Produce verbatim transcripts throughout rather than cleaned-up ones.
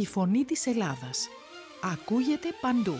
Η φωνή της Ελλάδας. Ακούγεται παντού.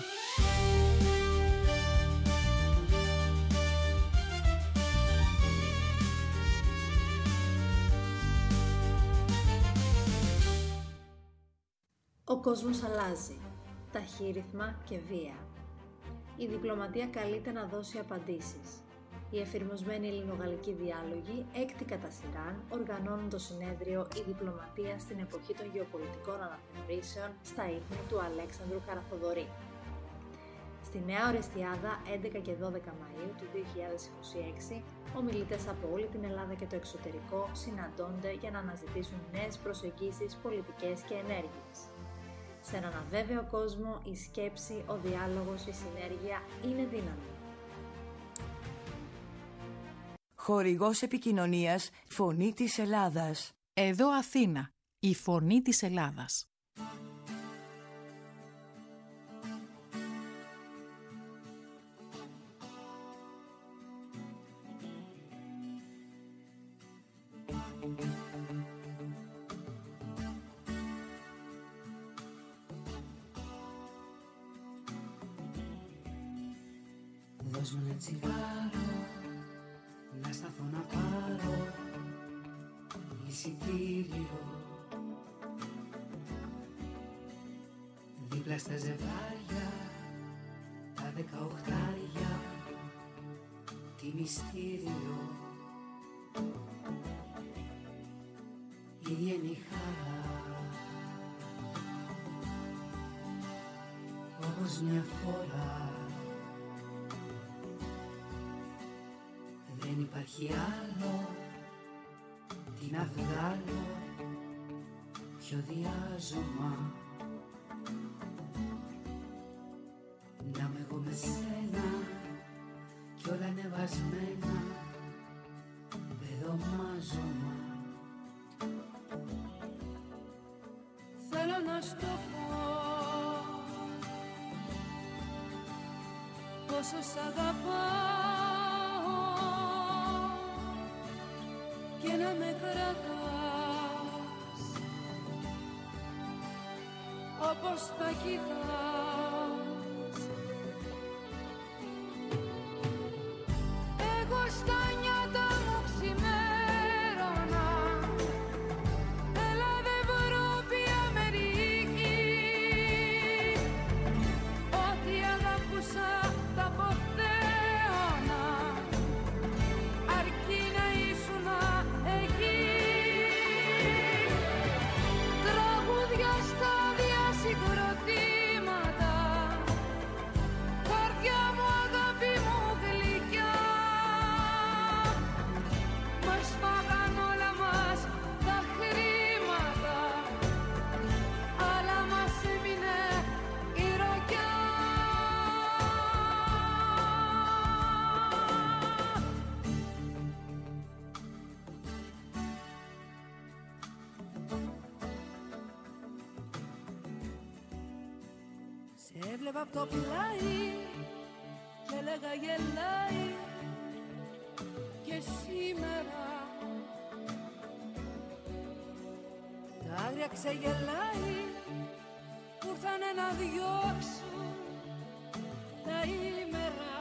Ο κόσμος αλλάζει, ταχύρυθμα και βία. Η διπλωματία καλείται να δώσει απαντήσεις. Οι εφηρμοσμένοι ελληνογαλλικοί διάλογοι, έκτη κατά σειράν, οργανώνουν το συνέδριο «Η διπλωματία στην εποχή των γεωπολιτικών αναθεωρήσεων» στα ίχνη του Αλέξανδρου Καραθοδωρή. Στη Νέα Ορεστιάδα, έντεκα και δώδεκα Μαΐου του δύο χιλιάδες είκοσι έξι, ομιλητές από όλη την Ελλάδα και το εξωτερικό συναντώνται για να αναζητήσουν νέες προσεγγίσεις, πολιτικές και ενέργειες. Σε έναν αβέβαιο κόσμο, η σκέψη, ο διάλογος, η συνέργεια είναι δύναμη. Χορηγός επικοινωνίας, Φωνή της Ελλάδας. Εδώ Αθήνα, η Φωνή της Ελλάδας. Δώσ' μου ένα τσιγάρο, να σταθώ να πάρω εισιτήριο. Δίπλα στα ζευγάρια, τα δεκαοχτάρια, τι μυστήριο. Ίδια είναι η χαρά, όπως μια φορά. Δεν υπάρχει άλλο, τι να βγάλω, ποιο διάζωμα. Να είμαι εγώ με σένα κι όλα ανεβασμένα, παιδομάζωμα. Θέλω να σου το πω, πόσο σ' αγαπάω και να με κρατάς όπως τα κοιτάς. Εγώ στα νιάτα μου ξημέρωνα, Ελλάδα, Ευρώπη, Αμερική. Ό,τι αγαπούσα τα αποθέωνα, αρκεί να ήσουν εκεί. Τραγούδια στα διασυγκροτήματα, καρδιά μου, αγάπη μου γλυκιά. Μας φάγαν όλα μας τα χρήματα, αλλά μας έμεινε η ροκιά. Σε έβλεπα απ' το πλάι και έλεγα γελάει, και σήμερα τα άγρια ξεγελάει που ήρθανε να διώξουν τα ήμερα.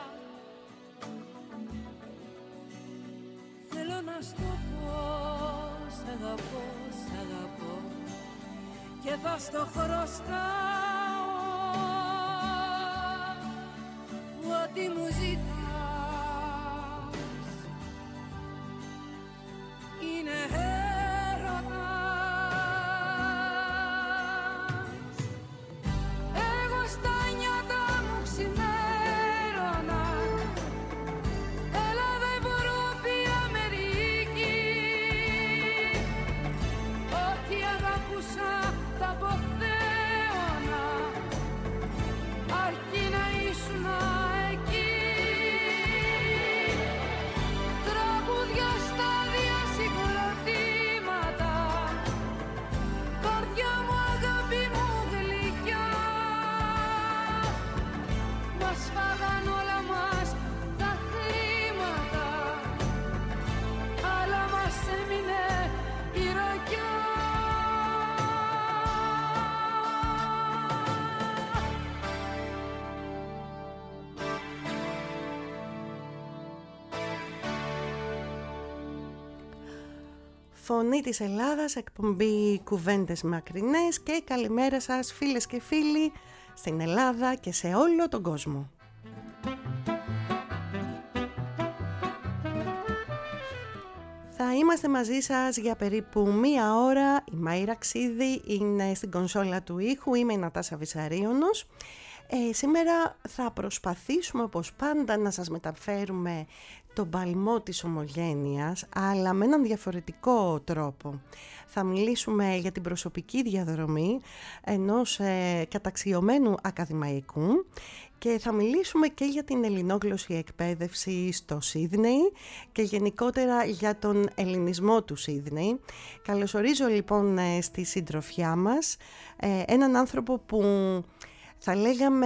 Θέλω να σου το πω, σ' αγαπώ, σ' αγαπώ και θα στο χρωστάω ό,τι μου ζητάς. Είναι έρωτας. Εγώ στα νιάτα μου ξημέρωνα, Ελλάδα, Ευρώπη, Αμερική. Ό,τι αγαπούσα τα αποθέωνα, αρκεί να ήσουν εκεί. Φωνή της Ελλάδας, εκπομπή Κουβέντες Μακρινές, και καλημέρα σας φίλες και φίλοι στην Ελλάδα και σε όλο τον κόσμο. Θα είμαστε μαζί σας για περίπου μία ώρα. Η Μαΐρα Ξίδη είναι στην κονσόλα του ήχου, είμαι η Νατάσα Βυσαρίωνος. Ε, σήμερα θα προσπαθήσουμε όπως πάντα να σας μεταφέρουμε τον παλμό της ομογένειας, αλλά με έναν διαφορετικό τρόπο. Θα μιλήσουμε για την προσωπική διαδρομή ενός ε, καταξιωμένου ακαδημαϊκού και θα μιλήσουμε και για την ελληνόγλωσση εκπαίδευση στο Σίδνεϊ και γενικότερα για τον ελληνισμό του Σίδνεϊ. Καλωσορίζω λοιπόν στη συντροφιά μας ε, έναν άνθρωπο που θα λέγαμε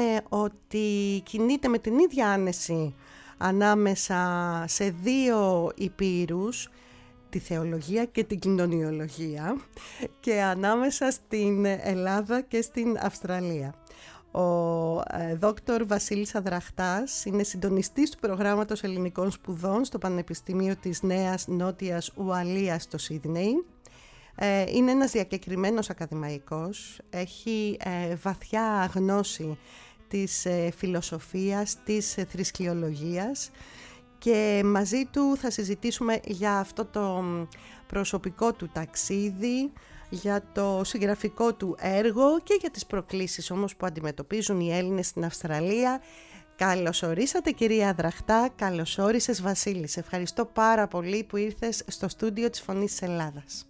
ότι κινείται με την ίδια άνεση ανάμεσα σε δύο υπήρους, τη θεολογία και την κοινωνιολογία, και ανάμεσα στην Ελλάδα και στην Αυστραλία. Ο ε, δόκτωρ Βασίλης Αδραχτάς είναι συντονιστής του προγράμματος ελληνικών σπουδών στο Πανεπιστήμιο της Νέας Νότιας Ουαλίας στο Σίδνεϊ. Ε, είναι ένας διακεκριμένος ακαδημαϊκός, έχει ε, βαθιά γνώση της ε, φιλοσοφίας, της ε, θρησκειολογίας, και μαζί του θα συζητήσουμε για αυτό το προσωπικό του ταξίδι, για το συγγραφικό του έργο και για τις προκλήσεις όμως που αντιμετωπίζουν οι Έλληνες στην Αυστραλία. Καλώς ορίσατε κυρία Αδραχτά, καλώς όρισες Βασίλη. Σε ευχαριστώ πάρα πολύ που ήρθες στο στούντιο της Φωνής της Ελλάδας.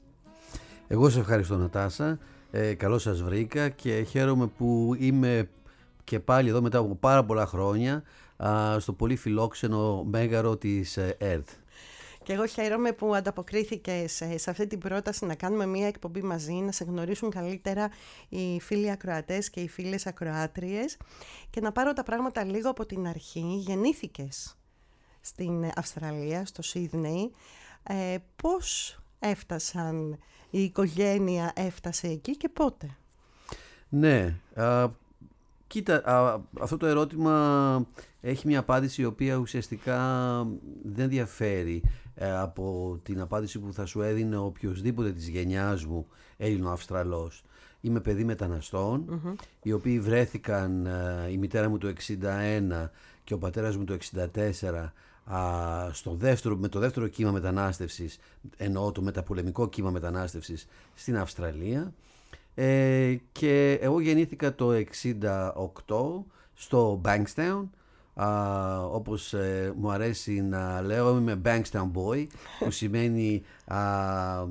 Εγώ σε ευχαριστώ Νατάσα, ε, καλώς σας βρήκα και χαίρομαι που είμαι και πάλι εδώ μετά από πάρα πολλά χρόνια α, στο πολύ φιλόξενο μέγαρο της ε, ΕΡΤ. Και εγώ χαίρομαι που ανταποκρίθηκες σε, σε αυτή την πρόταση να κάνουμε μια εκπομπή μαζί, να σε γνωρίσουν καλύτερα οι φίλοι ακροατές και οι φίλες ακροάτριες, και να πάρω τα πράγματα λίγο από την αρχή. Γεννήθηκες στην Αυστραλία, στο Σίδνεϊ. Ε, πώς έφτασαν, η οικογένεια έφτασε εκεί και πότε? Ναι, α, κοίτα, α, αυτό το ερώτημα έχει μια απάντηση η οποία ουσιαστικά δεν διαφέρει ε, από την απάντηση που θα σου έδινε οποιοσδήποτε της γενιάς μου Έλληνο-Αυστραλός. Είμαι παιδί μεταναστών, mm-hmm. οι οποίοι βρέθηκαν, ε, η μητέρα μου το εξήντα ένα και ο πατέρας μου το εξήντα τέσσερα, α, στο δεύτερο, με το δεύτερο κύμα μετανάστευσης, εννοώ το μεταπολεμικό κύμα μετανάστευσης στην Αυστραλία. Ε, και εγώ γεννήθηκα το εξήντα οκτώ στο Bankstown. Uh, όπως ε, μου αρέσει να λέω, είμαι Bankstown boy, που σημαίνει uh,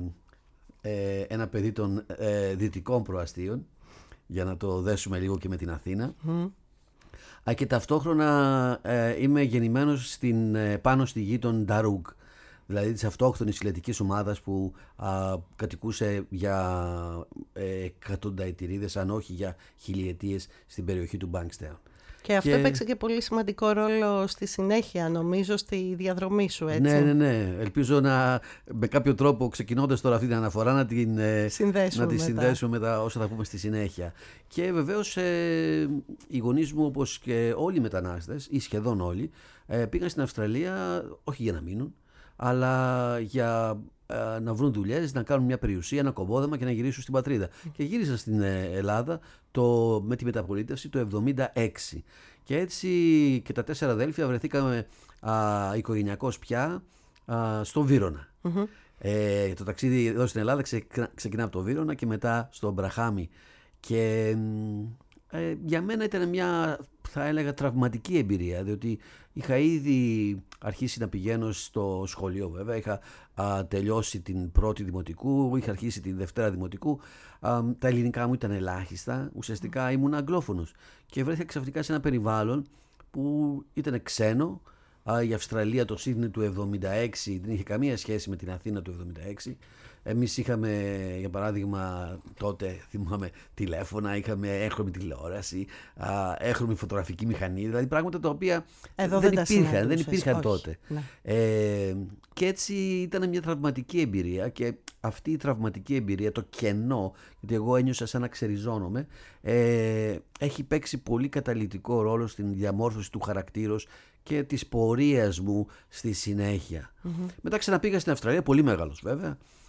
ε, ένα παιδί των ε, δυτικών προαστίων, για να το δέσουμε λίγο και με την Αθήνα. Mm. Uh, και ταυτόχρονα ε, είμαι γεννημένος στην, ε, πάνω στη γη των Νταρούγκ, δηλαδή της αυτόχθονης συλλετικής ομάδας που α, κατοικούσε για ε, εκατονταετηρίδες, αν όχι για χιλιετίες, στην περιοχή του Bankstown. Και αυτό και... έπαιξε και πολύ σημαντικό ρόλο στη συνέχεια, νομίζω, στη διαδρομή σου, έτσι. Ναι, ναι, ναι. Ελπίζω να με κάποιο τρόπο, ξεκινώντας τώρα αυτή την αναφορά, να την συνδέσουμε, να τη συνδέσουμε με τα όσα θα πούμε στη συνέχεια. Και βεβαίως ε, οι γονείς μου, όπως και όλοι οι μετανάστες, ή σχεδόν όλοι, ε, πήγαν στην Αυστραλία όχι για να μείνουν, αλλά για ε, να βρουν δουλειές, να κάνουν μια περιουσία, ένα κομμόδεμα και να γυρίσουν στην πατρίδα. Mm. Και γύρισαν στην Ελλάδα το, με τη μεταπολίτευση το εβδομήντα έξι. Και έτσι και τα τέσσερα αδέλφια βρεθήκαμε α, οικογενειακώς πια α, στο Βύρωνα. Mm-hmm. Ε, το ταξίδι εδώ στην Ελλάδα ξε, ξεκινά από το Βύρωνα και μετά στο Μπραχάμι. Και ε, για μένα ήταν μια, θα έλεγα, τραυματική εμπειρία, διότι είχα ήδη αρχίσει να πηγαίνω στο σχολείο, βέβαια. Είχα α, τελειώσει την πρώτη δημοτικού, είχα αρχίσει την δευτέρα δημοτικού. Α, τα ελληνικά μου ήταν ελάχιστα. Ουσιαστικά ήμουν αγγλόφωνος. Και βρέθηκα ξαφνικά σε ένα περιβάλλον που ήταν ξένο. Α, η Αυστραλία, το Σίδνεϊ του εβδομήντα έξι, δεν είχε καμία σχέση με την Αθήνα του εβδομήντα έξι. Εμείς είχαμε, για παράδειγμα, τότε θυμάμαι τηλέφωνα, είχαμε έγχρωμη τηλεόραση, έγχρωμη φωτογραφική μηχανή, δηλαδή πράγματα τα οποία Εδώ δεν, δεν υπήρχαν, δεν υπήρχαν όχι. τότε. Ναι. Ε, και έτσι ήταν μια τραυματική εμπειρία, και αυτή η τραυματική εμπειρία, το κενό, γιατί εγώ ένιωσα σαν να ξεριζώνομαι, ε, έχει παίξει πολύ καταλυτικό ρόλο στην διαμόρφωση του χαρακτήρος και της πορείας μου στη συνέχεια. Mm-hmm. Μετά ξαναπήγα στην Αυστραλία, πολύ μεγάλος βέβαια.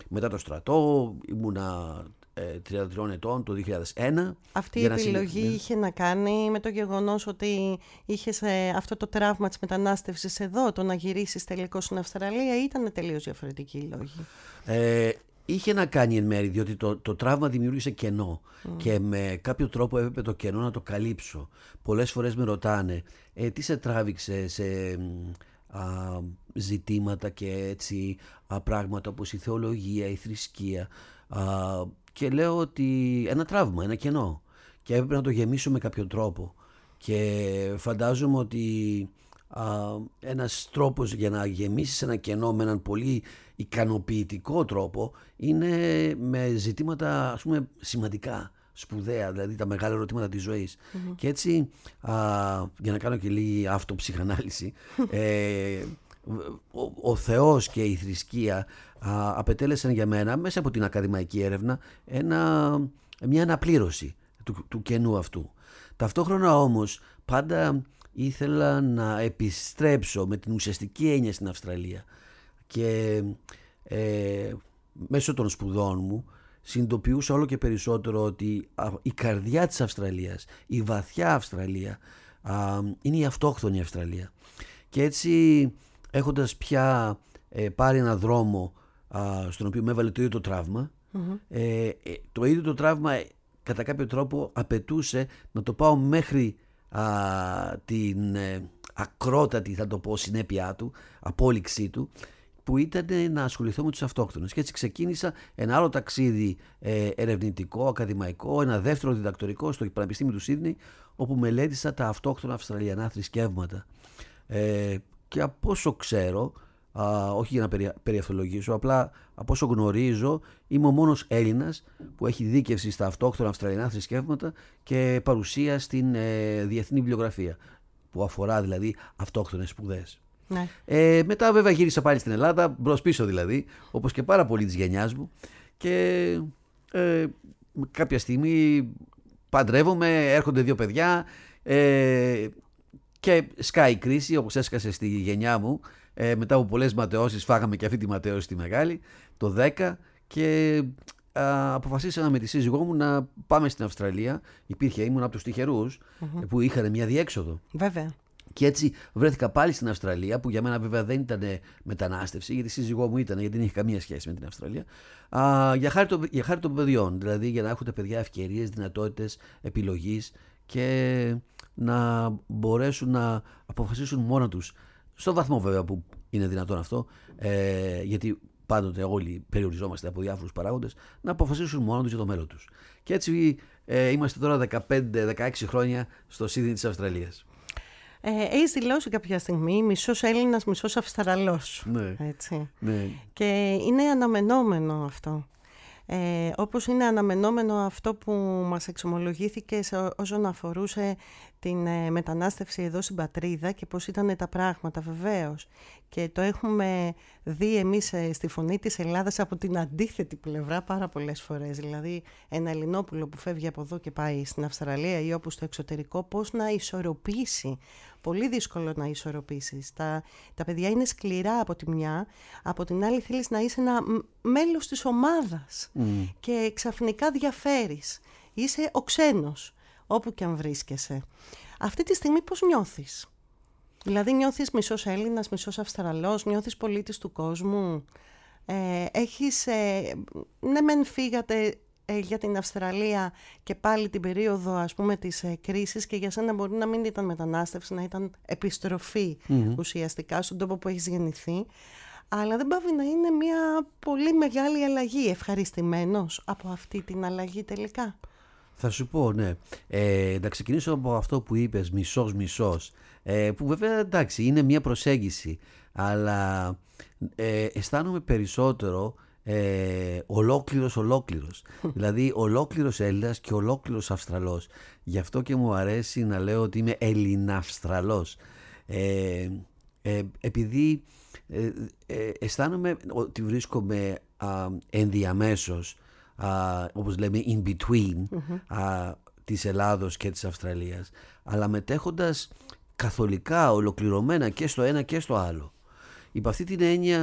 μετά το στρατό, ήμουνα τριάντα τρία ετών το δύο χιλιάδες ένα. Αυτή η επιλογή συνε... είχε να κάνει με το γεγονός ότι είχες αυτό το τραύμα της μετανάστευσης εδώ, το να γυρίσεις τελικώς στην Αυστραλία, ή ήταν τελείως διαφορετικοί οι λόγοι? Ε, είχε να κάνει εν μέρει, διότι το, το τραύμα δημιούργησε κενό mm. και με κάποιο τρόπο έπρεπε το κενό να το καλύψω. Πολλές φορές με ρωτάνε ε, τι σε τράβηξε σε α, ζητήματα και έτσι α, πράγματα όπως η θεολογία, η θρησκεία, α, και λέω ότι ένα τραύμα, ένα κενό, και έπρεπε να το γεμίσω με κάποιο τρόπο. Και φαντάζομαι ότι α, ένας τρόπος για να γεμίσεις ένα κενό με έναν πολύ ικανοποιητικό τρόπο είναι με ζητήματα, ας πούμε, σημαντικά, σπουδαία, δηλαδή τα μεγάλα ερωτήματα της ζωής. Mm-hmm. Και έτσι, α, για να κάνω και λίγη αυτοψυχανάλυση, ε, ο, ο Θεός και η θρησκεία α, απετέλεσαν για μένα, μέσα από την ακαδημαϊκή έρευνα, ένα, μια αναπλήρωση του, του κενού αυτού. Ταυτόχρονα όμως πάντα ήθελα να επιστρέψω με την ουσιαστική έννοια στην Αυστραλία, και ε, μέσω των σπουδών μου συνειδητοποιούσα όλο και περισσότερο ότι η καρδιά της Αυστραλίας, η βαθιά Αυστραλία, α, είναι η αυτόχθονη Αυστραλία. Και έτσι, έχοντας πια ε, πάρει ένα δρόμο α, στον οποίο με έβαλε το ίδιο το τραύμα, mm-hmm. ε, ε, το ίδιο το τραύμα ε, κατά κάποιο τρόπο απαιτούσε να το πάω μέχρι α, την ε, ακρότατη, θα το πω, συνέπειά του, απόλυξή του, που ήταν να ασχοληθώ με τους αυτόχθονες. Και έτσι ξεκίνησα ένα άλλο ταξίδι ε, ερευνητικό, ακαδημαϊκό, ένα δεύτερο διδακτορικό στο Πανεπιστήμιο του Σίδνεϊ, όπου μελέτησα τα αυτόχθονα αυστραλιανά θρησκεύματα. Ε, και από όσο ξέρω, α, όχι για να περι, περιευθολογήσω, απλά από όσο γνωρίζω, είμαι ο μόνος Έλληνας που έχει δίκευση στα αυτόχθονα αυστραλιανά θρησκεύματα και παρουσία στην ε, διεθνή βιβλιογραφία, που αφορά δηλαδή αυτόχθονες σπουδές. Ναι. Ε, μετά βέβαια γύρισα πάλι στην Ελλάδα, μπρος πίσω δηλαδή, όπως και πάρα πολλοί της γενιάς μου, και ε, κάποια στιγμή παντρεύομαι, έρχονται δύο παιδιά, ε, και σκάει η κρίση, όπως έσκασε στη γενιά μου. Ε, μετά από πολλές ματαιώσεις, φάγαμε και αυτή τη ματαιώση τη μεγάλη, το δέκα, και α, αποφασίσαμε με τη σύζυγό μου να πάμε στην Αυστραλία. Υπήρχε, ήμουν από τους τυχερούς mm-hmm. που είχαν μια διέξοδο. Βέβαια. Και έτσι βρέθηκα πάλι στην Αυστραλία, που για μένα βέβαια δεν ήταν μετανάστευση, γιατί η σύζυγό μου ήταν, γιατί δεν είχε καμία σχέση με την Αυστραλία, α, για, χάρη το, για χάρη των παιδιών. Δηλαδή για να έχουν τα παιδιά ευκαιρίες, δυνατότητες επιλογής και να μπορέσουν να αποφασίσουν μόνα τους, στο βαθμό βέβαια που είναι δυνατόν αυτό, ε, γιατί πάντοτε όλοι περιοριζόμαστε από διάφορους παράγοντες, να αποφασίσουν μόνα τους για το μέλλον τους. Και έτσι ε, είμαστε τώρα δεκαπέντε δεκαέξι χρόνια στο Σίδνεϊ της Αυστραλίας. Ε, έχεις δηλώσει κάποια στιγμή μισός Έλληνας, μισός Αυστραλός. Ναι. Έτσι. Ναι. Και είναι αναμενόμενο αυτό. Ε, όπως είναι αναμενόμενο αυτό που μας εξομολογήθηκε σε, όσον αφορούσε την ε, μετανάστευση εδώ στην πατρίδα και πώς ήταν τα πράγματα, βεβαίως. Και το έχουμε δει εμείς ε, στη Φωνή της Ελλάδας από την αντίθετη πλευρά πάρα πολλές φορές. Δηλαδή ένα Ελληνόπουλο που φεύγει από εδώ και πάει στην Αυστραλία ή όπου στο εξωτερικό, πώς να ισορροπήσει. Πολύ δύσκολο να ισορροπήσεις. Τα, τα παιδιά είναι σκληρά από τη μια, από την άλλη θέλεις να είσαι ένα μέλος της ομάδας mm. και ξαφνικά διαφέρεις. Είσαι ο ξένος, όπου και αν βρίσκεσαι. Αυτή τη στιγμή πώς νιώθεις? Δηλαδή νιώθεις μισός Έλληνας, μισός Αυστραλός, νιώθεις πολίτης του κόσμου. Ε, έχεις, ε, ναι μεν φύγατε ε, για την Αυστραλία και πάλι την περίοδο, ας πούμε, της ε, κρίσης, και για σένα μπορεί να μην ήταν μετανάστευση, να ήταν επιστροφή mm-hmm. ουσιαστικά στον τόπο που έχεις γεννηθεί. Αλλά δεν πάβει να είναι μια πολύ μεγάλη αλλαγή. Ευχαριστημένος από αυτή την αλλαγή τελικά? Θα σου πω, ναι. Ε, να ξεκινήσω από αυτό που είπες, μισός μισός, ε, που βέβαια εντάξει είναι μια προσέγγιση, αλλά ε, αισθάνομαι περισσότερο ε, ολόκληρος ολόκληρος. Δηλαδή ολόκληρος Έλληνας και ολόκληρος Αυστραλός. Γι' αυτό και μου αρέσει να λέω ότι είμαι Ελληναυστραλός. Ε, ε, επειδή ε, ε, αισθάνομαι ότι βρίσκομαι α, ενδιαμέσως, Uh, όπως λέμε in between mm-hmm. uh, της Ελλάδος και της Αυστραλίας, αλλά μετέχοντας καθολικά, ολοκληρωμένα και στο ένα και στο άλλο. Υπ' αυτή την έννοια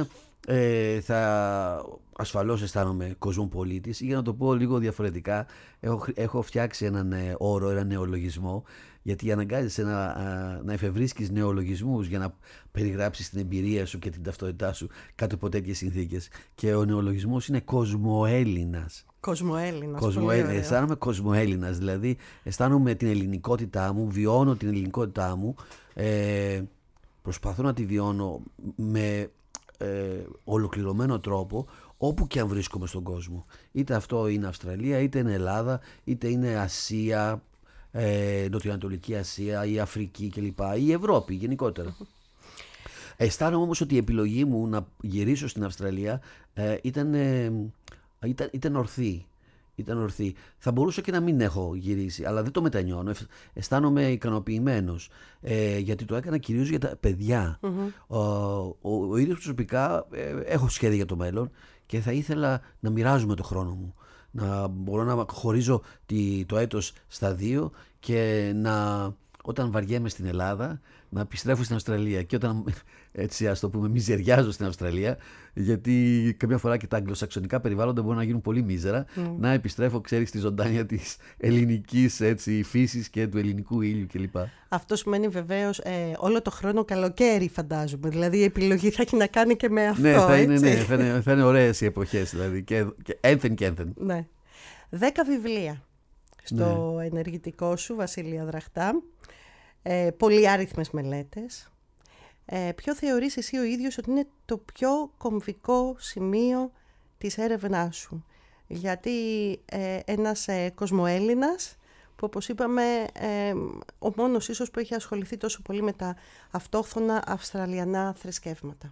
ε, θα ασφαλώς αισθάνομαι κοσμοπολίτης, ή για να το πω λίγο διαφορετικά, έχω, έχω φτιάξει έναν ε, όρο, έναν νεολογισμό, γιατί αναγκάζεσαι να, να εφευρίσκεις νεολογισμούς για να περιγράψεις την εμπειρία σου και την ταυτότητά σου κάτω από τέτοιες συνθήκες. Και ο νεολογισμός είναι κοσμοέλληνας. Κοσμοέλληνας. Κοσμοέ... Αισθάνομαι κοσμοέλληνας, δηλαδή αισθάνομαι την ελληνικότητά μου, βιώνω την ελληνικότητά μου, ε, προσπαθώ να τη βιώνω με ε, ολοκληρωμένο τρόπο όπου και αν βρίσκομαι στον κόσμο. Είτε αυτό είναι Αυστραλία, είτε είναι Ελλάδα, είτε είναι Ασία, ε, Νοτιοανατολική Ασία, η Αφρική κλπ. Η Ευρώπη γενικότερα. Αισθάνομαι όμως ότι η επιλογή μου να γυρίσω στην Αυστραλία ε, ήταν, ε, ήταν, ήταν ορθή. Ήταν ορθή. Θα μπορούσα και να μην έχω γυρίσει, αλλά δεν το μετανιώνω. Αισθάνομαι ικανοποιημένος, ε, γιατί το έκανα κυρίως για τα παιδιά. Mm-hmm. Ο, ο, ο ίδιος προσωπικά ε, έχω σχέδια για το μέλλον και θα ήθελα να μοιράζομαι το χρόνο μου. Να μπορώ να χωρίζω τη, το έτος στα δύο και να, όταν βαριέμαι στην Ελλάδα, να επιστρέφω στην Αυστραλία. Και όταν, έτσι ας το πούμε, μιζεριάζω στην Αυστραλία, γιατί καμιά φορά και τα αγγλοσαξονικά περιβάλλοντα μπορούν να γίνουν πολύ μίζερα, mm. να επιστρέφω, ξέρεις, στη ζωντάνια της ελληνικής έτσι, φύσης και του ελληνικού ήλιου κλπ. Αυτό σημαίνει βεβαίως ε, όλο το χρόνο καλοκαίρι, φαντάζομαι. Δηλαδή η επιλογή θα έχει να κάνει και με αυτό. Ναι, θα είναι, ναι, θα είναι, θα είναι ωραίες οι εποχές, δηλαδή. Και, και ένθεν και ένθεν. Ναι. Δέκα βιβλία στο ναι. ενεργητικό σου, Βασίλεια Δραχτά. Ε, πολυάριθμες μελέτες. Ε, ποιο θεωρείς εσύ ο ίδιος ότι είναι το πιο κομβικό σημείο της έρευνάς σου? Γιατί ε, ένας ε, κοσμοέλληνας που, όπως είπαμε, ε, ο μόνος ίσως που έχει ασχοληθεί τόσο πολύ με τα αυτόχθονα αυστραλιανά θρησκεύματα.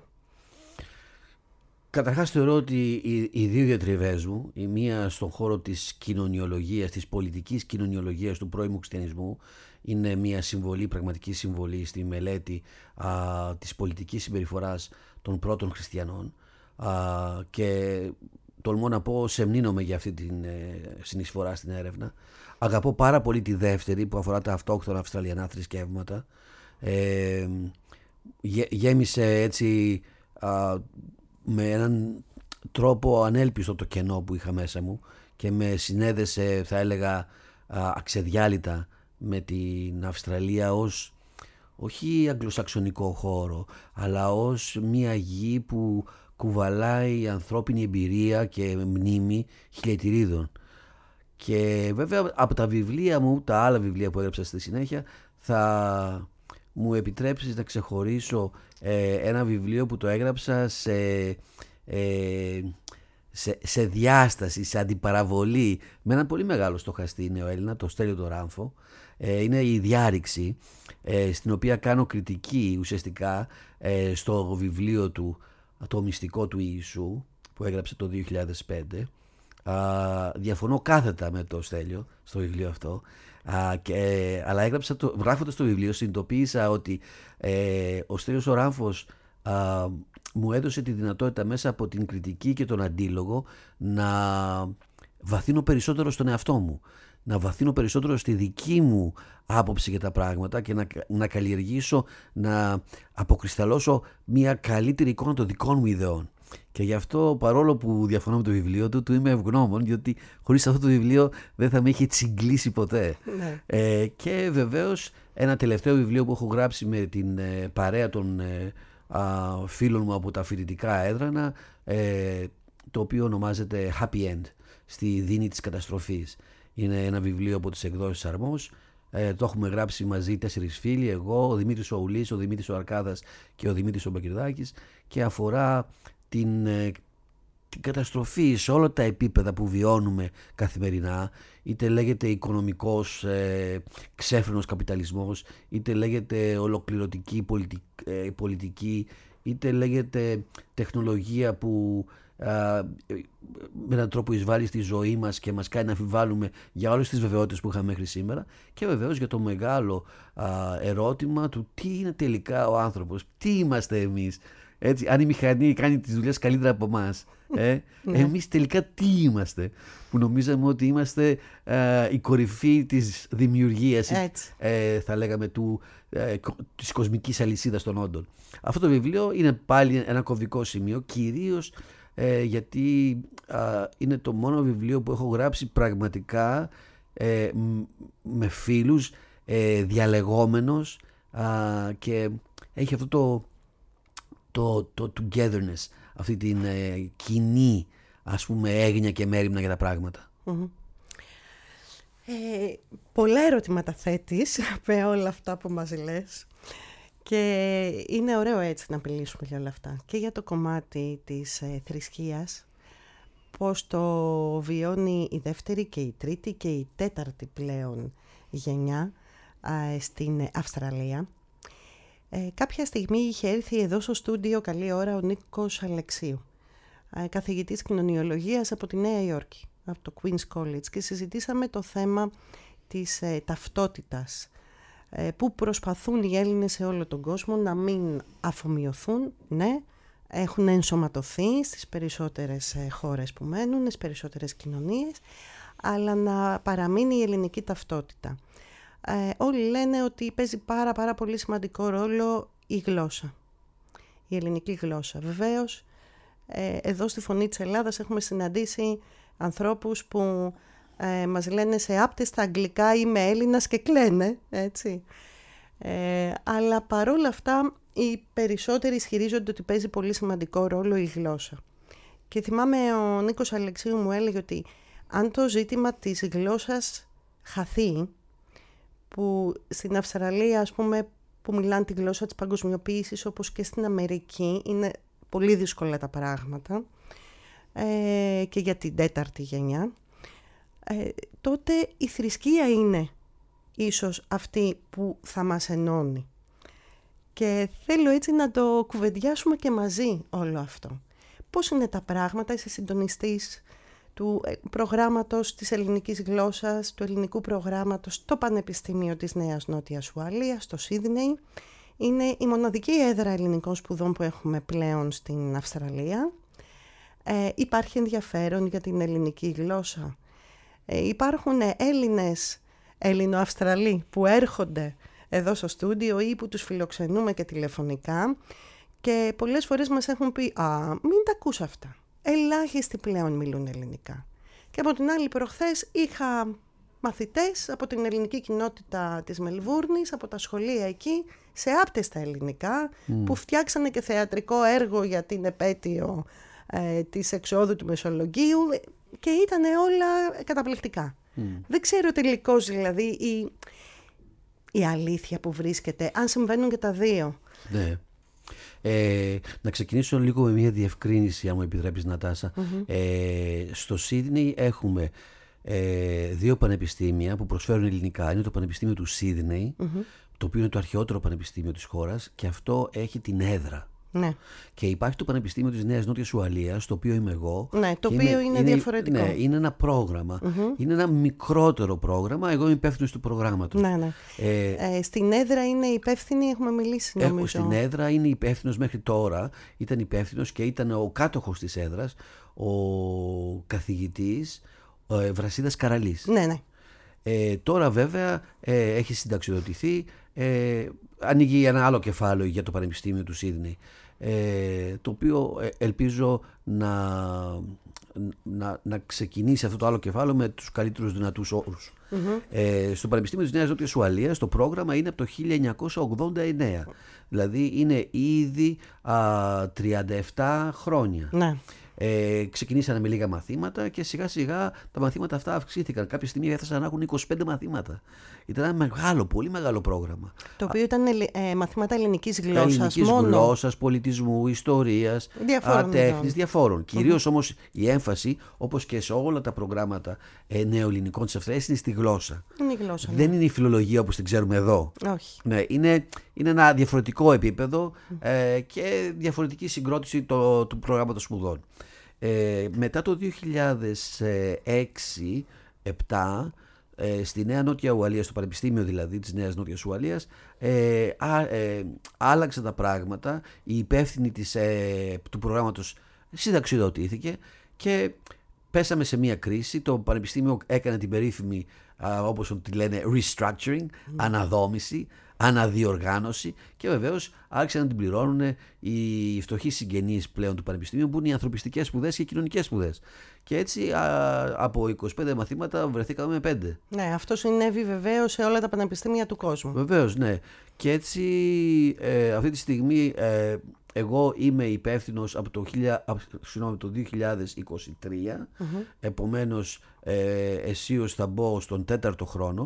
Καταρχάς θεωρώ ότι οι, οι δύο διατριβές μου, η μία στον χώρο της κοινωνιολογίας, της πολιτικής κοινωνιολογίας του πρώιμου χριστιανισμού, είναι μια συμβολή, πραγματική συμβολή στη μελέτη α, της πολιτικής συμπεριφοράς των πρώτων χριστιανών, α, και τολμώ να πω σεμνύνομαι για αυτή την ε, συνεισφορά στην έρευνα. Αγαπώ πάρα πολύ τη δεύτερη που αφορά τα αυτόχθονα αυστραλιανά θρησκεύματα. Ε, γέ, γέμισε έτσι α, με έναν τρόπο ανέλπιστο το κενό που είχα μέσα μου και με συνέδεσε, θα έλεγα, α, αξεδιάλυτα με την Αυστραλία ως όχι αγγλοσαξονικό χώρο, αλλά ως μια γη που κουβαλάει ανθρώπινη εμπειρία και μνήμη χιλιετηρίδων. Και βέβαια από τα βιβλία μου, τα άλλα βιβλία που έγραψα στη συνέχεια, θα μου επιτρέψεις να ξεχωρίσω ε, ένα βιβλίο που το έγραψα σε, ε, σε, σε διάσταση, σε αντιπαραβολή με έναν πολύ μεγάλο στοχαστή νεοέλληνα, το Στέλιο το Ράμφο. Ε, είναι η διάρρηξη, ε, στην οποία κάνω κριτική ουσιαστικά ε, στο βιβλίο του «Το μυστικό του Ιησού» που έγραψε το δύο χιλιάδες πέντε. Α, διαφωνώ κάθετα με το Στέλιο στο βιβλίο αυτό, α, και, ε, αλλά έγραψα το, γράφοντας το βιβλίο συνειδητοποίησα ότι ε, ο Στέλιος ο Ράμφος α, μου έδωσε τη δυνατότητα μέσα από την κριτική και τον αντίλογο να βαθύνω περισσότερο στον εαυτό μου, να βαθύνω περισσότερο στη δική μου άποψη για τα πράγματα και να, να καλλιεργήσω, να αποκρισταλώσω μια καλύτερη εικόνα των δικών μου ιδεών. Και γι' αυτό, παρόλο που διαφωνώ με το βιβλίο του, του είμαι ευγνώμων, γιατί χωρίς αυτό το βιβλίο δεν θα με είχε τσιγκλίσει ποτέ. Ναι. Ε, και βεβαίως ένα τελευταίο βιβλίο που έχω γράψει με την ε, παρέα των ε, α, φίλων μου από τα φοιτητικά έδρανα, ε, το οποίο ονομάζεται Happy End, στη δίνη της καταστροφής. Είναι ένα βιβλίο από τις εκδόσεις Αρμός. Ε, το έχουμε γράψει μαζί τέσσερις φίλοι, εγώ, ο Δημήτρης ο Ουλής, ο Δημήτρης ο Αρκάδας και ο Δημήτρης ο Μπακυρδάκης, και αφορά την, ε, την καταστροφή σε όλα τα επίπεδα που βιώνουμε καθημερινά, είτε λέγεται οικονομικός ε, ξέφρενος καπιταλισμός, είτε λέγεται ολοκληρωτική πολιτικ, ε, πολιτική, είτε λέγεται τεχνολογία που με έναν τρόπο εισβάλλει στη ζωή μας και μας κάνει να αμφιβάλλουμε για όλες τις βεβαιότητες που είχαμε μέχρι σήμερα, και βεβαίως για το μεγάλο α, ερώτημα του τι είναι τελικά ο άνθρωπος, τι είμαστε εμείς, Έτσι, αν η μηχανή κάνει τις δουλειές καλύτερα από εμάς, ε, εμείς τελικά τι είμαστε, που νομίζαμε ότι είμαστε ε, η κορυφή της δημιουργίας, ε, θα λέγαμε, του, ε, της κοσμικής αλυσίδας των όντων. Αυτό το βιβλίο είναι πάλι ένα κομβικό σημείο, κυρίως ε, γιατί ε, είναι το μόνο βιβλίο που έχω γράψει πραγματικά ε, με φίλους, ε, διαλεγόμενος, ε, και έχει αυτό το, το, το togetherness, αυτή την ε, κοινή, ας πούμε, έγνοια και μέριμνα για τα πράγματα. Mm-hmm. Ε, πολλά ερωτήματα θέτεις με όλα αυτά που μας λες και είναι ωραίο έτσι να μιλήσουμε για όλα αυτά και για το κομμάτι της ε, θρησκείας, πώς το βιώνει η δεύτερη και η τρίτη και η τέταρτη πλέον γενιά ε, στην Αυστραλία. Ε, κάποια στιγμή είχε έρθει εδώ στο στούντιο καλή ώρα ο Νίκος Αλεξίου, ε, καθηγητής κοινωνιολογίας από τη Νέα Υόρκη, από το Queen's College, και συζητήσαμε το θέμα της ε, ταυτότητας, ε, που προσπαθούν οι Έλληνες σε όλο τον κόσμο να μην αφομοιωθούν. Ναι, έχουν ενσωματωθεί στις περισσότερες ε, χώρες που μένουν, στις περισσότερες κοινωνίες, αλλά να παραμείνει η ελληνική ταυτότητα. Ε, όλοι λένε ότι παίζει πάρα πάρα πολύ σημαντικό ρόλο η γλώσσα, η ελληνική γλώσσα. Βεβαίως, ε, εδώ στη Φωνή της Ελλάδας έχουμε συναντήσει ανθρώπους που ε, μας λένε σε άπτεστα αγγλικά «Είμαι Έλληνας» και κλαίνε, έτσι. Ε, αλλά παρόλα αυτά οι περισσότεροι ισχυρίζονται ότι παίζει πολύ σημαντικό ρόλο η γλώσσα. Και θυμάμαι ο Νίκος Αλεξίου μου έλεγε ότι αν το ζήτημα της γλώσσας χαθεί, που στην Αυστραλία, ας πούμε, που μιλάνε τη γλώσσα της παγκοσμιοποίησης, όπως και στην Αμερική, είναι πολύ δύσκολα τα πράγματα, ε, και για την τέταρτη γενιά, ε, τότε η θρησκεία είναι ίσως αυτή που θα μας ενώνει. Και θέλω έτσι να το κουβεντιάσουμε και μαζί όλο αυτό. Πώς είναι τα πράγματα, είσαι συντονιστής του προγράμματος της ελληνικής γλώσσας, του ελληνικού προγράμματος στο Πανεπιστήμιο της Νέας Νότιας Ουαλίας, στο Σίδνεϊ. Είναι η μοναδική έδρα ελληνικών σπουδών που έχουμε πλέον στην Αυστραλία. Ε, υπάρχει ενδιαφέρον για την ελληνική γλώσσα. Ε, υπάρχουν Έλληνες, Έλληνο-Αυστραλοί που έρχονται εδώ στο στούντιο ή που τους φιλοξενούμε και τηλεφωνικά και πολλές φορές μας έχουν πει «Α, μην τα ακούς αυτά». Ελάχιστοι πλέον μιλούν ελληνικά. Και από την άλλη προχθές είχα μαθητές από την ελληνική κοινότητα της Μελβούρνης, από τα σχολεία εκεί, σε άπτεστα ελληνικά, mm. που φτιάξανε και θεατρικό έργο για την επέτειο ε, της εξόδου του Μεσολογγίου και ήταν όλα καταπληκτικά. Mm. Δεν ξέρω τελικώς δηλαδή η, η αλήθεια που βρίσκεται, αν συμβαίνουν και τα δύο. Ναι. Ε, να ξεκινήσω λίγο με μια διευκρίνηση, αν μου επιτρέπεις, Νατάσα. Mm-hmm. Ε, στο Σίδνεϊ έχουμε ε, δύο πανεπιστήμια που προσφέρουν ελληνικά. Είναι το Πανεπιστήμιο του Σίδνεϊ, mm-hmm. το οποίο είναι το αρχαιότερο πανεπιστήμιο της χώρας και αυτό έχει την έδρα. Ναι. Και υπάρχει το Πανεπιστήμιο της Νέας Νότιας Ουαλίας, το οποίο είμαι εγώ. Ναι, το οποίο είναι, είναι, είναι διαφορετικό. Ναι, είναι ένα πρόγραμμα. Mm-hmm. Είναι ένα μικρότερο πρόγραμμα. Εγώ είμαι υπεύθυνος του προγράμματος. Ναι, ναι. Ε, ε, στην έδρα είναι υπεύθυνη, έχουμε μιλήσει νομίζω. Έχω, στην έδρα είναι υπεύθυνος μέχρι τώρα. Ήταν υπεύθυνος και ήταν ο κάτοχος της έδρας, ο καθηγητής ο Βρασίδας Καραλής. Ναι, ναι. Ε, τώρα βέβαια ε, έχει συνταξιοδοτηθεί. Ε, ανοίγει ένα άλλο κεφάλαιο για το Πανεπιστήμιο του Σίδνεϊ, ε, το οποίο ε, ελπίζω να, να, να ξεκινήσει αυτό το άλλο κεφάλαιο με τους καλύτερους δυνατούς όρους. Mm-hmm. Ε, στο Πανεπιστήμιο της Νέας Νότιας Ουαλίας το πρόγραμμα είναι από το χίλια εννιακόσια ογδόντα εννέα, δηλαδή είναι ήδη α, τριάντα επτά χρόνια. Ναι. Ε, ξεκινήσανε με λίγα μαθήματα και σιγά σιγά τα μαθήματα αυτά αυξήθηκαν. Κάποια στιγμή έφτασαν να έχουν είκοσι πέντε μαθήματα. Ήταν ένα μεγάλο, πολύ μεγάλο πρόγραμμα. Το οποίο ήταν ε, μαθήματα ελληνικής γλώσσας. Ελληνικής μόνο. γλώσσας, πολιτισμού, ιστορίας, τέχνης, διαφόρων. Κυρίως mm-hmm. όμως η έμφαση, όπως και σε όλα τα προγράμματα ε, νεοελληνικών της Αυστραλίας, είναι στη γλώσσα. Είναι η γλώσσα. Δεν ναι. είναι η φιλολογία όπως την ξέρουμε εδώ. Όχι. Ναι, είναι, είναι ένα διαφορετικό επίπεδο ε, και διαφορετική συγκρότηση το, του προγράμματος σπουδών. Ε, μετά το δύο χιλιάδες έξι επτά ε, στη Νέα Νότια Ουαλία, στο Πανεπιστήμιο δηλαδή της Νέας Νότιας Ουαλίας, ε, α, ε, άλλαξε τα πράγματα. Η υπεύθυνη της, ε, του προγράμματος συνταξιδοτήθηκε και πέσαμε σε μια κρίση. Το Πανεπιστήμιο έκανε την περίφημη, α, όπως τη λένε, restructuring, mm. αναδόμηση, αναδιοργάνωση, και βεβαίως άρχισαν να την πληρώνουν οι φτωχοί συγγενείς πλέον του Πανεπιστημίου, που είναι οι ανθρωπιστικές σπουδές και οι κοινωνικές σπουδές. Και έτσι α, από είκοσι πέντε μαθήματα βρεθήκαμε με πέντε. Ναι, αυτό συνέβη βεβαίως σε όλα τα πανεπιστήμια του κόσμου. Βεβαίως, ναι. Και έτσι ε, αυτή τη στιγμή ε, εγώ είμαι υπεύθυνος από το, συγγνώμη, το δύο χιλιάδες είκοσι τρία, mm-hmm. επομένως ε, αισίως θα μπω στον τέταρτο χρόνο.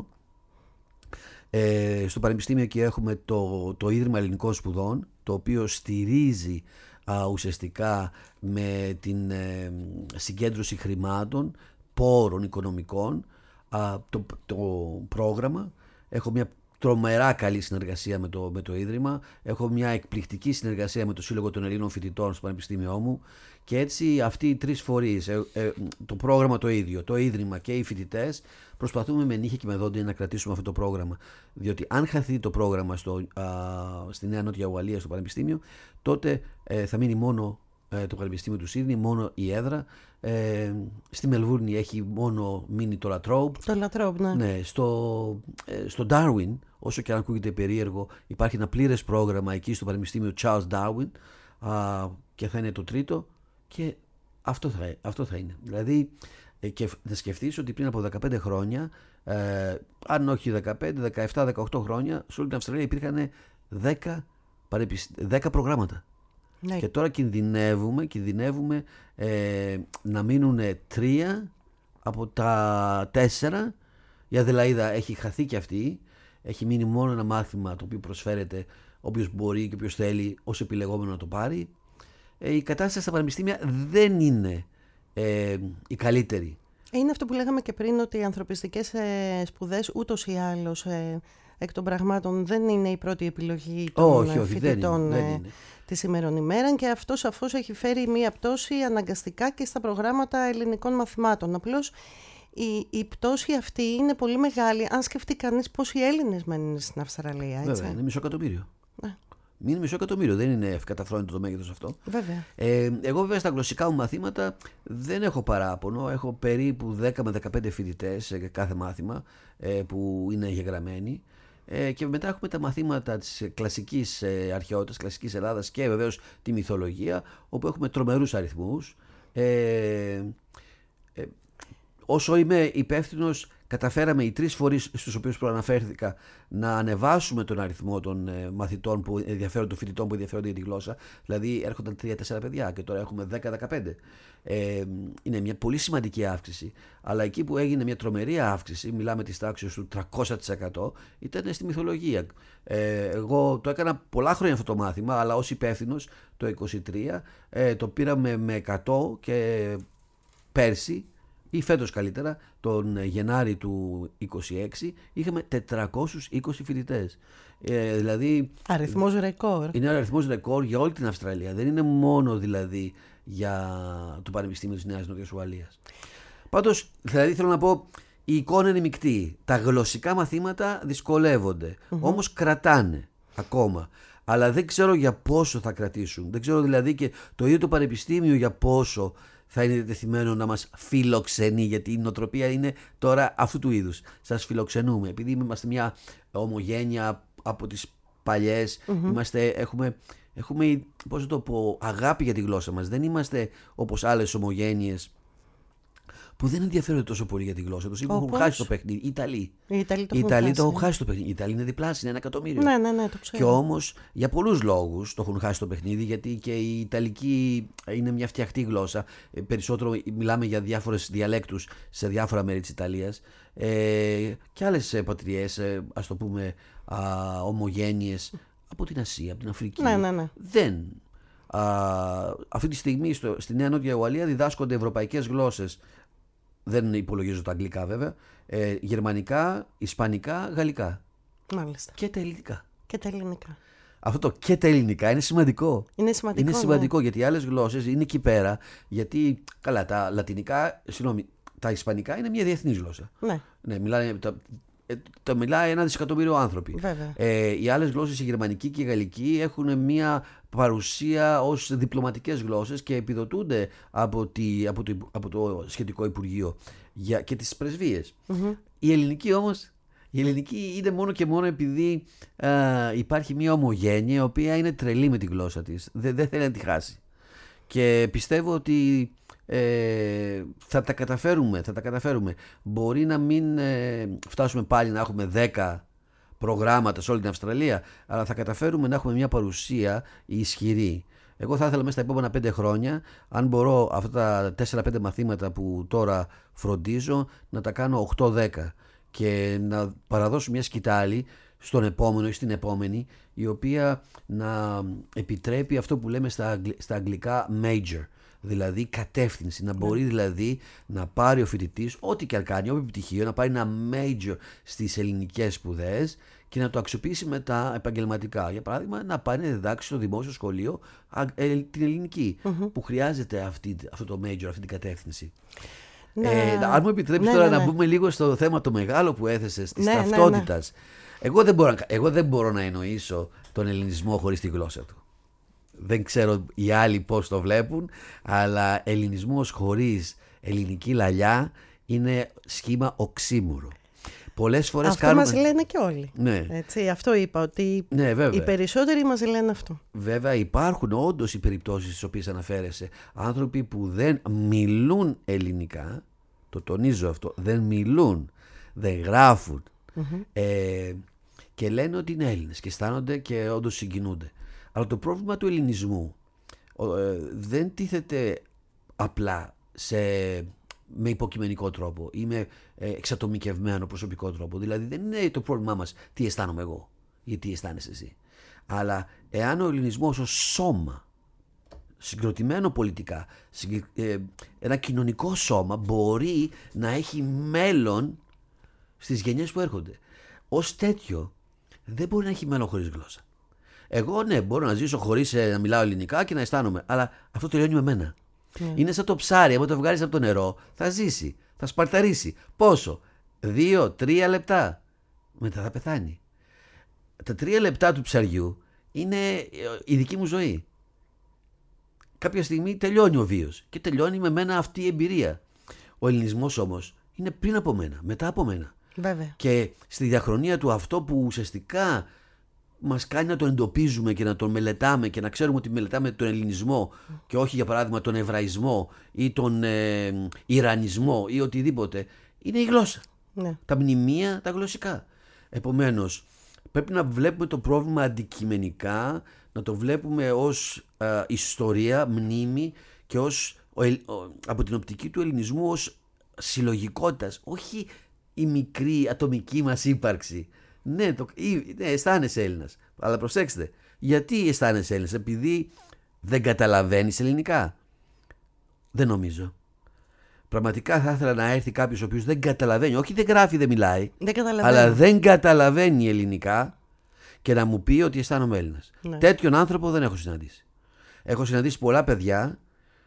Ε, στο Πανεπιστήμιο εκεί έχουμε το, το Ίδρυμα Ελληνικών Σπουδών, το οποίο στηρίζει α, ουσιαστικά με την ε, συγκέντρωση χρημάτων, πόρων οικονομικών, α, το, το πρόγραμμα. Έχω μια τρομερά καλή συνεργασία με το, με το Ίδρυμα. Έχω μια εκπληκτική συνεργασία με το Σύλλογο των Ελλήνων Φοιτητών στο Πανεπιστήμιό μου. Και έτσι αυτοί οι τρεις φορείς, ε, ε, το πρόγραμμα το ίδιο, το Ίδρυμα και οι φοιτητές, προσπαθούμε με νύχια και με δόντια να κρατήσουμε αυτό το πρόγραμμα. Διότι αν χαθεί το πρόγραμμα στο, α, στη Νέα Νότια Ουαλία, στο Πανεπιστήμιο, τότε ε, θα μείνει μόνο ε, το Πανεπιστήμιο του Σίδνεϊ, μόνο η έδρα. Ε, στη Μελβούρνη έχει μόνο μείνει το Λατρόμπ. Το Λατρόμπ, ναι. ναι στο, ε, στο Darwin, όσο και αν ακούγεται περίεργο, υπάρχει ένα πλήρες πρόγραμμα εκεί στο Πανεπιστήμιο Charles Darwin, α, και θα είναι το τρίτο. Και αυτό θα, αυτό θα είναι. Δηλαδή, ε, και να σκεφτείς ότι πριν από δεκαπέντε χρόνια, ε, αν όχι δεκαπέντε, δεκαεπτά, δεκαοκτώ χρόνια, σε όλη την Αυστραλία υπήρχαν δέκα, δέκα προγράμματα. Ναι. Και τώρα κινδυνεύουμε, κινδυνεύουμε ε, να μείνουν τρία από τα τέσσερα. Η Αδελαΐδα έχει χαθεί και αυτή. Έχει μείνει μόνο ένα μάθημα το οποίο προσφέρεται όποιος μπορεί και όποιος θέλει ως επιλεγόμενο να το πάρει. Η κατάσταση στα πανεπιστήμια δεν είναι ε, η καλύτερη. Είναι αυτό που λέγαμε και πριν, ότι οι ανθρωπιστικές ε, σπουδές ούτως ή άλλως ε, εκ των πραγμάτων δεν είναι η πρώτη επιλογή των όχι, όχι, φοιτητών δεν είναι, δεν είναι. τη σήμερον ημέρα, και αυτό σαφώς έχει φέρει μία πτώση αναγκαστικά και στα προγράμματα ελληνικών μαθημάτων. Απλώς η, η πτώση αυτή είναι πολύ μεγάλη αν σκεφτεί κανείς πόσοι Έλληνες μένουν στην Αυστραλία. Έτσι. Βέβαια, είναι μισό εκατομμύριο. Ναι. Είναι μισό εκατομμύριο, δεν είναι ευκαταφρόνητο το μέγεθος αυτό. Βέβαια. Ε, εγώ βέβαια στα γλωσσικά μου μαθήματα δεν έχω παράπονο. Έχω περίπου δέκα με δεκαπέντε φοιτητές σε κάθε μάθημα ε, που είναι εγγεγραμμένοι. Ε, και μετά έχουμε τα μαθήματα της κλασικής ε, αρχαιότητας, κλασικής Ελλάδας και βεβαίως τη μυθολογία, όπου έχουμε τρομερούς αριθμούς. Ε, ε, όσο είμαι υπεύθυνος, καταφέραμε οι τρεις φορείς στους οποίους προαναφέρθηκα να ανεβάσουμε τον αριθμό των ε, μαθητών που ενδιαφέρονται, των φοιτητών που ενδιαφέρονται για τη γλώσσα. Δηλαδή έρχονταν τρία τέσσερα παιδιά και τώρα έχουμε δέκα δεκαπέντε. Ε, είναι μια πολύ σημαντική αύξηση. Αλλά εκεί που έγινε μια τρομερή αύξηση, μιλάμε της τάξης του τριακόσια τοις εκατό, ήταν στη μυθολογία. Ε, εγώ το έκανα πολλά χρόνια αυτό το μάθημα, αλλά ως υπεύθυνος το είκοσι τρία ε, το πήραμε με εκατό και πέρσι, ή φέτος καλύτερα, τον Γενάρη του είκοσι έξι, είχαμε τετρακόσιους είκοσι φοιτητές. Ε, δηλαδή, αριθμός ρεκόρ. Είναι ένα αριθμός ρεκόρ για όλη την Αυστραλία. Δεν είναι μόνο δηλαδή για το Πανεπιστήμιο της Νέας Νότιας Ουαλίας. Πάντως, δηλαδή θέλω να πω, η εικόνα είναι μεικτή. Τα γλωσσικά μαθήματα δυσκολεύονται. Mm-hmm. Όμως κρατάνε ακόμα. Αλλά δεν ξέρω για πόσο θα κρατήσουν. Δεν ξέρω δηλαδή και το ίδιο το Πανεπιστήμιο για πόσο θα είναι διατεθειμένο να μας φιλοξενεί, γιατί η νοοτροπία είναι τώρα αυτού του είδους. Σας φιλοξενούμε, επειδή είμαστε μια ομογένεια από τις παλιές, mm-hmm. είμαστε, έχουμε, έχουμε, πώς να το πω, αγάπη για τη γλώσσα μας. Δεν είμαστε όπως άλλες ομογένειες που δεν ενδιαφέρονται τόσο πολύ για τη γλώσσα τους. Έχουν χάσει το παιχνίδι. Οι Ιταλοί. Οι Ιταλοί το, Οι έχουν, Ιταλοί χάσει. το έχουν χάσει το παιχνίδι. Οι Ιταλοί είναι διπλάσιοι, είναι ένα εκατομμύριο. Ναι, ναι, ναι, το ξέρω. Και όμως για πολλούς λόγους το έχουν χάσει το παιχνίδι, γιατί και η Ιταλική είναι μια φτιαχτή γλώσσα. Περισσότερο μιλάμε για διάφορες διαλέκτους σε διάφορα μέρη της Ιταλίας. Ε, και άλλες πατριές, ας το πούμε, α, ομογένειες από την Ασία, από την Αφρική. Ναι, ναι, ναι. Δεν. Α, αυτή τη στιγμή στο, στη Νέα Νότια Ουαλία διδάσκονται ευρωπαϊκές γλώσσες. Δεν υπολογίζω τα αγγλικά βέβαια. Ε, γερμανικά, ισπανικά, γαλλικά. Μάλιστα. Και τα ελληνικά. Και τα ελληνικά. Αυτό το και τα ελληνικά είναι σημαντικό. Είναι σημαντικό, είναι σημαντικό ναι. Γιατί οι άλλες γλώσσες είναι εκεί πέρα. Γιατί, καλά, τα λατινικά, συγγνώμη, τα ισπανικά είναι μια διεθνής γλώσσα. Ναι. Ναι, μιλάνε, τα, τα μιλάει ένα δισεκατομμύριο άνθρωποι. Ε, οι άλλες γλώσσες, η γερμανική και η γαλλική, έχουν μια παρουσία ως διπλωματικές γλώσσες και επιδοτούνται από, τη, από, το, από το σχετικό Υπουργείο για, και τις πρεσβείες. Mm-hmm. Η ελληνική όμως, η ελληνική είναι μόνο και μόνο επειδή α, υπάρχει μια ομογένεια η οποία είναι τρελή με τη γλώσσα της. Δεν, δεν θέλει να τη χάσει. Και πιστεύω ότι ε, θα τα καταφέρουμε, θα τα καταφέρουμε. Μπορεί να μην ε, φτάσουμε πάλι να έχουμε δέκα προγράμματα σε όλη την Αυστραλία, αλλά θα καταφέρουμε να έχουμε μια παρουσία ισχυρή. Εγώ θα ήθελα μέσα στα επόμενα πέντε χρόνια, αν μπορώ αυτά τα τέσσερα πέντε μαθήματα που τώρα φροντίζω, να τα κάνω οκτώ δέκα και να παραδώσω μια σκητάλη στον επόμενο ή στην επόμενη, η οποία να επιτρέπει αυτό που λέμε στα, αγγλ, στα αγγλικά major, δηλαδή κατεύθυνση, να μπορεί δηλαδή να πάρει ο φοιτητής, ό,τι και αν κάνει, όποιο πτυχίο, να πάρει ένα major στις ελληνικές σπουδές και να το αξιοποιήσει μετά επαγγελματικά. Για παράδειγμα, να πάει να διδάξει στο δημόσιο σχολείο την ελληνική, mm-hmm. που χρειάζεται αυτή, αυτό το major, αυτή την κατεύθυνση. Ναι. Ε, αν μου επιτρέψεις ναι, τώρα ναι, ναι. να μπούμε λίγο στο θέμα το μεγάλο που έθεσες της ναι, ταυτότητας. Ναι, ναι. Εγώ, δεν μπορώ, εγώ δεν μπορώ να εννοήσω τον ελληνισμό χωρίς τη γλώσσα του. Δεν ξέρω οι άλλοι πώς το βλέπουν, αλλά ελληνισμός χωρίς ελληνική λαλιά είναι σχήμα οξύμορο. Πολλές φορές αυτό κάνουμε... μας λένε και όλοι. Ναι. Έτσι, αυτό είπα, ότι ναι, οι περισσότεροι μας λένε αυτό. Βέβαια υπάρχουν όντως οι περιπτώσεις στις οποίες αναφέρεσαι. Άνθρωποι που δεν μιλούν ελληνικά, το τονίζω αυτό, δεν μιλούν, δεν γράφουν mm-hmm. ε, και λένε ότι είναι Έλληνες και αισθάνονται και όντως συγκινούνται. Αλλά το πρόβλημα του ελληνισμού ε, δεν τίθεται απλά σε... με υποκειμενικό τρόπο ή με ε, εξατομικευμένο προσωπικό τρόπο. Δηλαδή δεν είναι το πρόβλημά μας τι αισθάνομαι εγώ ή τι αισθάνεσαι εσύ. Αλλά εάν ο ελληνισμός ως σώμα, συγκροτημένο πολιτικά, συγκ, ε, ένα κοινωνικό σώμα μπορεί να έχει μέλλον στις γενιές που έρχονται. Ως τέτοιο δεν μπορεί να έχει μέλλον χωρίς γλώσσα. Εγώ ναι, μπορώ να ζήσω χωρίς ε, να μιλάω ελληνικά και να αισθάνομαι, αλλά αυτό τελειώνει με μένα. Yeah. Είναι σαν το ψάρι, άμα το βγάλεις από το νερό, θα ζήσει, θα σπαρταρίσει. Πόσο? Δύο, τρία λεπτά. Μετά θα πεθάνει. Τα τρία λεπτά του ψαριού είναι η δική μου ζωή. Κάποια στιγμή τελειώνει ο βίος και τελειώνει με μένα αυτή η εμπειρία. Ο ελληνισμός όμως είναι πριν από μένα, μετά από μένα. Βέβαια. Και στη διαχρονία του αυτό που ουσιαστικά μας κάνει να τον εντοπίζουμε και να τον μελετάμε και να ξέρουμε ότι μελετάμε τον ελληνισμό και όχι για παράδειγμα τον εβραϊσμό ή τον ε, ιρανισμό ή οτιδήποτε, είναι η γλώσσα. Ναι. Τα μνημεία, τα γλωσσικά. Επομένως, πρέπει να βλέπουμε το πρόβλημα αντικειμενικά, να το βλέπουμε ως ε, ιστορία, μνήμη και ως, ο, ο, από την οπτική του ελληνισμού ως συλλογικότητας, όχι η μικρή ατομική μας ύπαρξη. Ναι, το, ναι, αισθάνεσαι Έλληνας. Αλλά προσέξτε, γιατί αισθάνεσαι Έλληνας? Επειδή δεν καταλαβαίνεις ελληνικά? Δεν νομίζω. Πραγματικά θα ήθελα να έρθει κάποιος ο οποίος δεν καταλαβαίνει, όχι δεν γράφει, δεν μιλάει, δεν αλλά δεν καταλαβαίνει ελληνικά και να μου πει ότι αισθάνομαι Έλληνας. Ναι. Τέτοιον άνθρωπο δεν έχω συναντήσει. Έχω συναντήσει πολλά παιδιά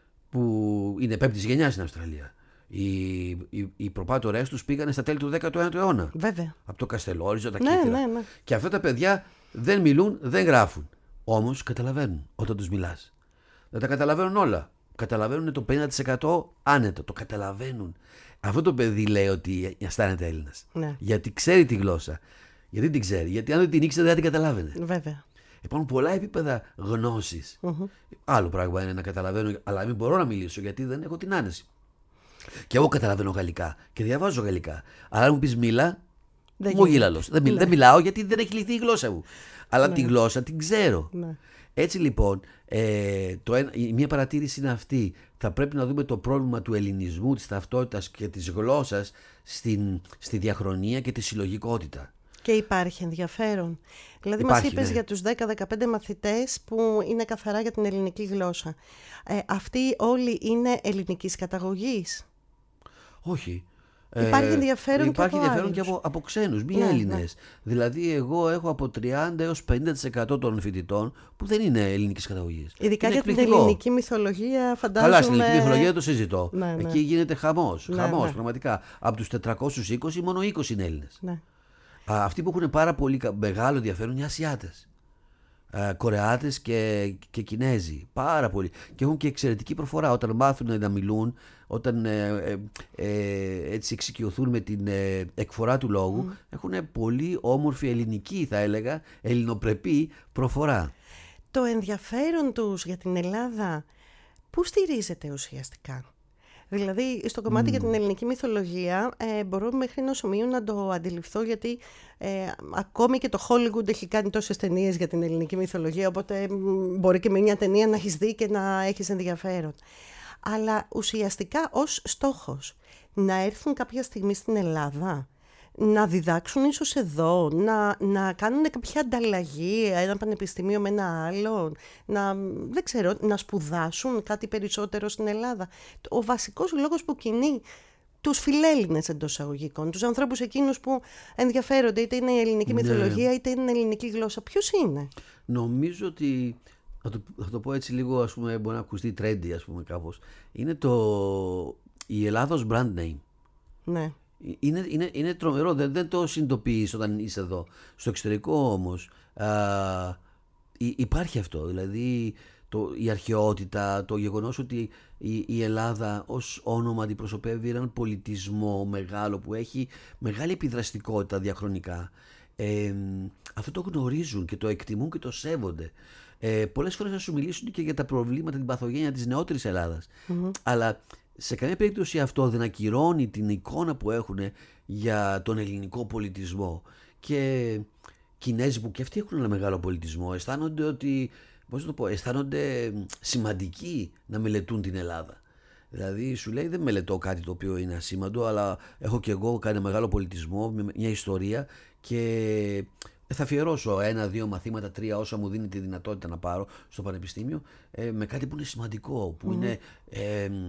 που είναι πέμπτης γενιάς στην Αυστραλία. Οι, οι, οι προπάτορές τους πήγανε στα τέλη του δέκατου ένατου αιώνα. Βέβαια. Από το Καστελόριζο, τα ναι, Κύθυρα. Ναι, ναι. Και αυτά τα παιδιά δεν μιλούν, δεν γράφουν. Όμως καταλαβαίνουν όταν τους μιλάς. Δεν τα καταλαβαίνουν όλα. Καταλαβαίνουν το πενήντα τοις εκατό άνετα. Το καταλαβαίνουν. Αυτό το παιδί λέει ότι αισθάνεται Έλληνας. Ναι. Γιατί ξέρει τη γλώσσα. Γιατί την ξέρει? Γιατί αν δεν την ήξερε δεν την καταλάβαινε. Βέβαια. Υπάρχουν πολλά επίπεδα γνώσης. Mm-hmm. Άλλο πράγμα είναι να καταλαβαίνω, αλλά μην μπορώ να μιλήσω γιατί δεν έχω την άνεση. Και εγώ καταλαβαίνω γαλλικά και διαβάζω γαλλικά. Αλλά αν μου πεις μίλα, μου γύλαλος. Δεν, μιλ, ναι. δεν μιλάω γιατί δεν έχει λυθεί η γλώσσα μου. Αλλά ναι. τη γλώσσα την ξέρω. Ναι. Έτσι λοιπόν, ε, το ένα, η μία παρατήρηση είναι αυτή. Θα πρέπει να δούμε το πρόβλημα του ελληνισμού, της ταυτότητας και της γλώσσας στην, στη διαχρονία και τη συλλογικότητα. Και υπάρχει ενδιαφέρον. Δηλαδή υπάρχει, μας είπες ναι. για τους δέκα με δεκαπέντε μαθητές που είναι καθαρά για την ελληνική γλώσσα. Ε, αυτοί όλοι είναι ελληνικής καταγωγής? Όχι. Υπάρχει ενδιαφέρον, ε, υπάρχει και, από ενδιαφέρον και από, από ξένους, μη ναι, Έλληνες. Ναι. Δηλαδή, εγώ έχω από τριάντα έως πενήντα τοις εκατό των φοιτητών που δεν είναι ελληνικής καταγωγής. Ειδικά είναι για την ελληνική μυθολογία, φαντάζομαι. Καλά, στην ελληνική μυθολογία το συζητώ. Ναι, ναι. Εκεί γίνεται χαμός. Ναι, χαμός, ναι. πραγματικά. Από τους τετρακόσιους είκοσι, μόνο είκοσι είναι Έλληνες. Ναι. Α, αυτοί που έχουν πάρα πολύ μεγάλο ενδιαφέρον είναι οι Ασιάτες. Α, Κορεάτες και, και Κινέζοι. Πάρα πολύ. Και έχουν και εξαιρετική προφορά. Όταν μάθουν να μιλούν, όταν ε, ε, ε, έτσι εξοικειωθούν με την ε, εκφορά του λόγου, mm. έχουν πολύ όμορφη ελληνική, θα έλεγα, ελληνοπρεπή προφορά. Το ενδιαφέρον τους για την Ελλάδα, πού στηρίζεται ουσιαστικά? Δηλαδή, στο κομμάτι mm. για την ελληνική μυθολογία, ε, μπορώ μέχρι ενός σημείου να το αντιληφθώ, γιατί ε, ακόμη και το Hollywood έχει κάνει τόσες ταινίες για την ελληνική μυθολογία, οπότε μπορεί και με μια ταινία να έχεις δει και να έχεις ενδιαφέρον. Αλλά ουσιαστικά ως στόχος, να έρθουν κάποια στιγμή στην Ελλάδα, να διδάξουν ίσως εδώ, να, να κάνουν κάποια ανταλλαγή, ένα πανεπιστήμιο με ένα άλλο, να, δεν ξέρω, να σπουδάσουν κάτι περισσότερο στην Ελλάδα. Ο βασικός λόγος που κινεί τους φιλέλληνες εντός εισαγωγικών, τους ανθρώπους εκείνους που ενδιαφέρονται, είτε είναι η ελληνική ναι. μυθολογία, είτε είναι η ελληνική γλώσσα, ποιος είναι? Νομίζω ότι, θα το, θα το πω έτσι λίγο, ας πούμε, μπορεί να ακουστεί trendy, ας πούμε, κάπως. Είναι το, η Ελλάδος brand name. Ναι. Είναι, είναι, είναι τρομερό, δεν, δεν το συνειδητοποιείς όταν είσαι εδώ. Στο εξωτερικό όμως α, υ, υπάρχει αυτό, δηλαδή το, η αρχαιότητα, το γεγονός ότι η, η Ελλάδα ως όνομα αντιπροσωπεύει έναν πολιτισμό μεγάλο που έχει μεγάλη επιδραστικότητα διαχρονικά. Ε, αυτό το γνωρίζουν και το εκτιμούν και το σέβονται. Ε, πολλές φορές θα σου μιλήσουν και για τα προβλήματα, την παθογένεια της νεότερης Ελλάδας. Mm-hmm. Αλλά σε καμία περίπτωση αυτό δεν ακυρώνει την εικόνα που έχουν για τον ελληνικό πολιτισμό. Και Κινέζοι που και αυτοί έχουν ένα μεγάλο πολιτισμό αισθάνονται ότι, πώς το πω, αισθάνονται σημαντικοί να μελετούν την Ελλάδα. Δηλαδή σου λέει, δεν μελετώ κάτι το οποίο είναι ασήμαντο, αλλά έχω και εγώ κάνει μεγάλο πολιτισμό, μια ιστορία, και θα αφιερώσω ένα-δύο μαθήματα, τρία, όσα μου δίνει τη δυνατότητα να πάρω στο πανεπιστήμιο, ε, με κάτι που είναι σημαντικό, που mm. είναι ε, ε,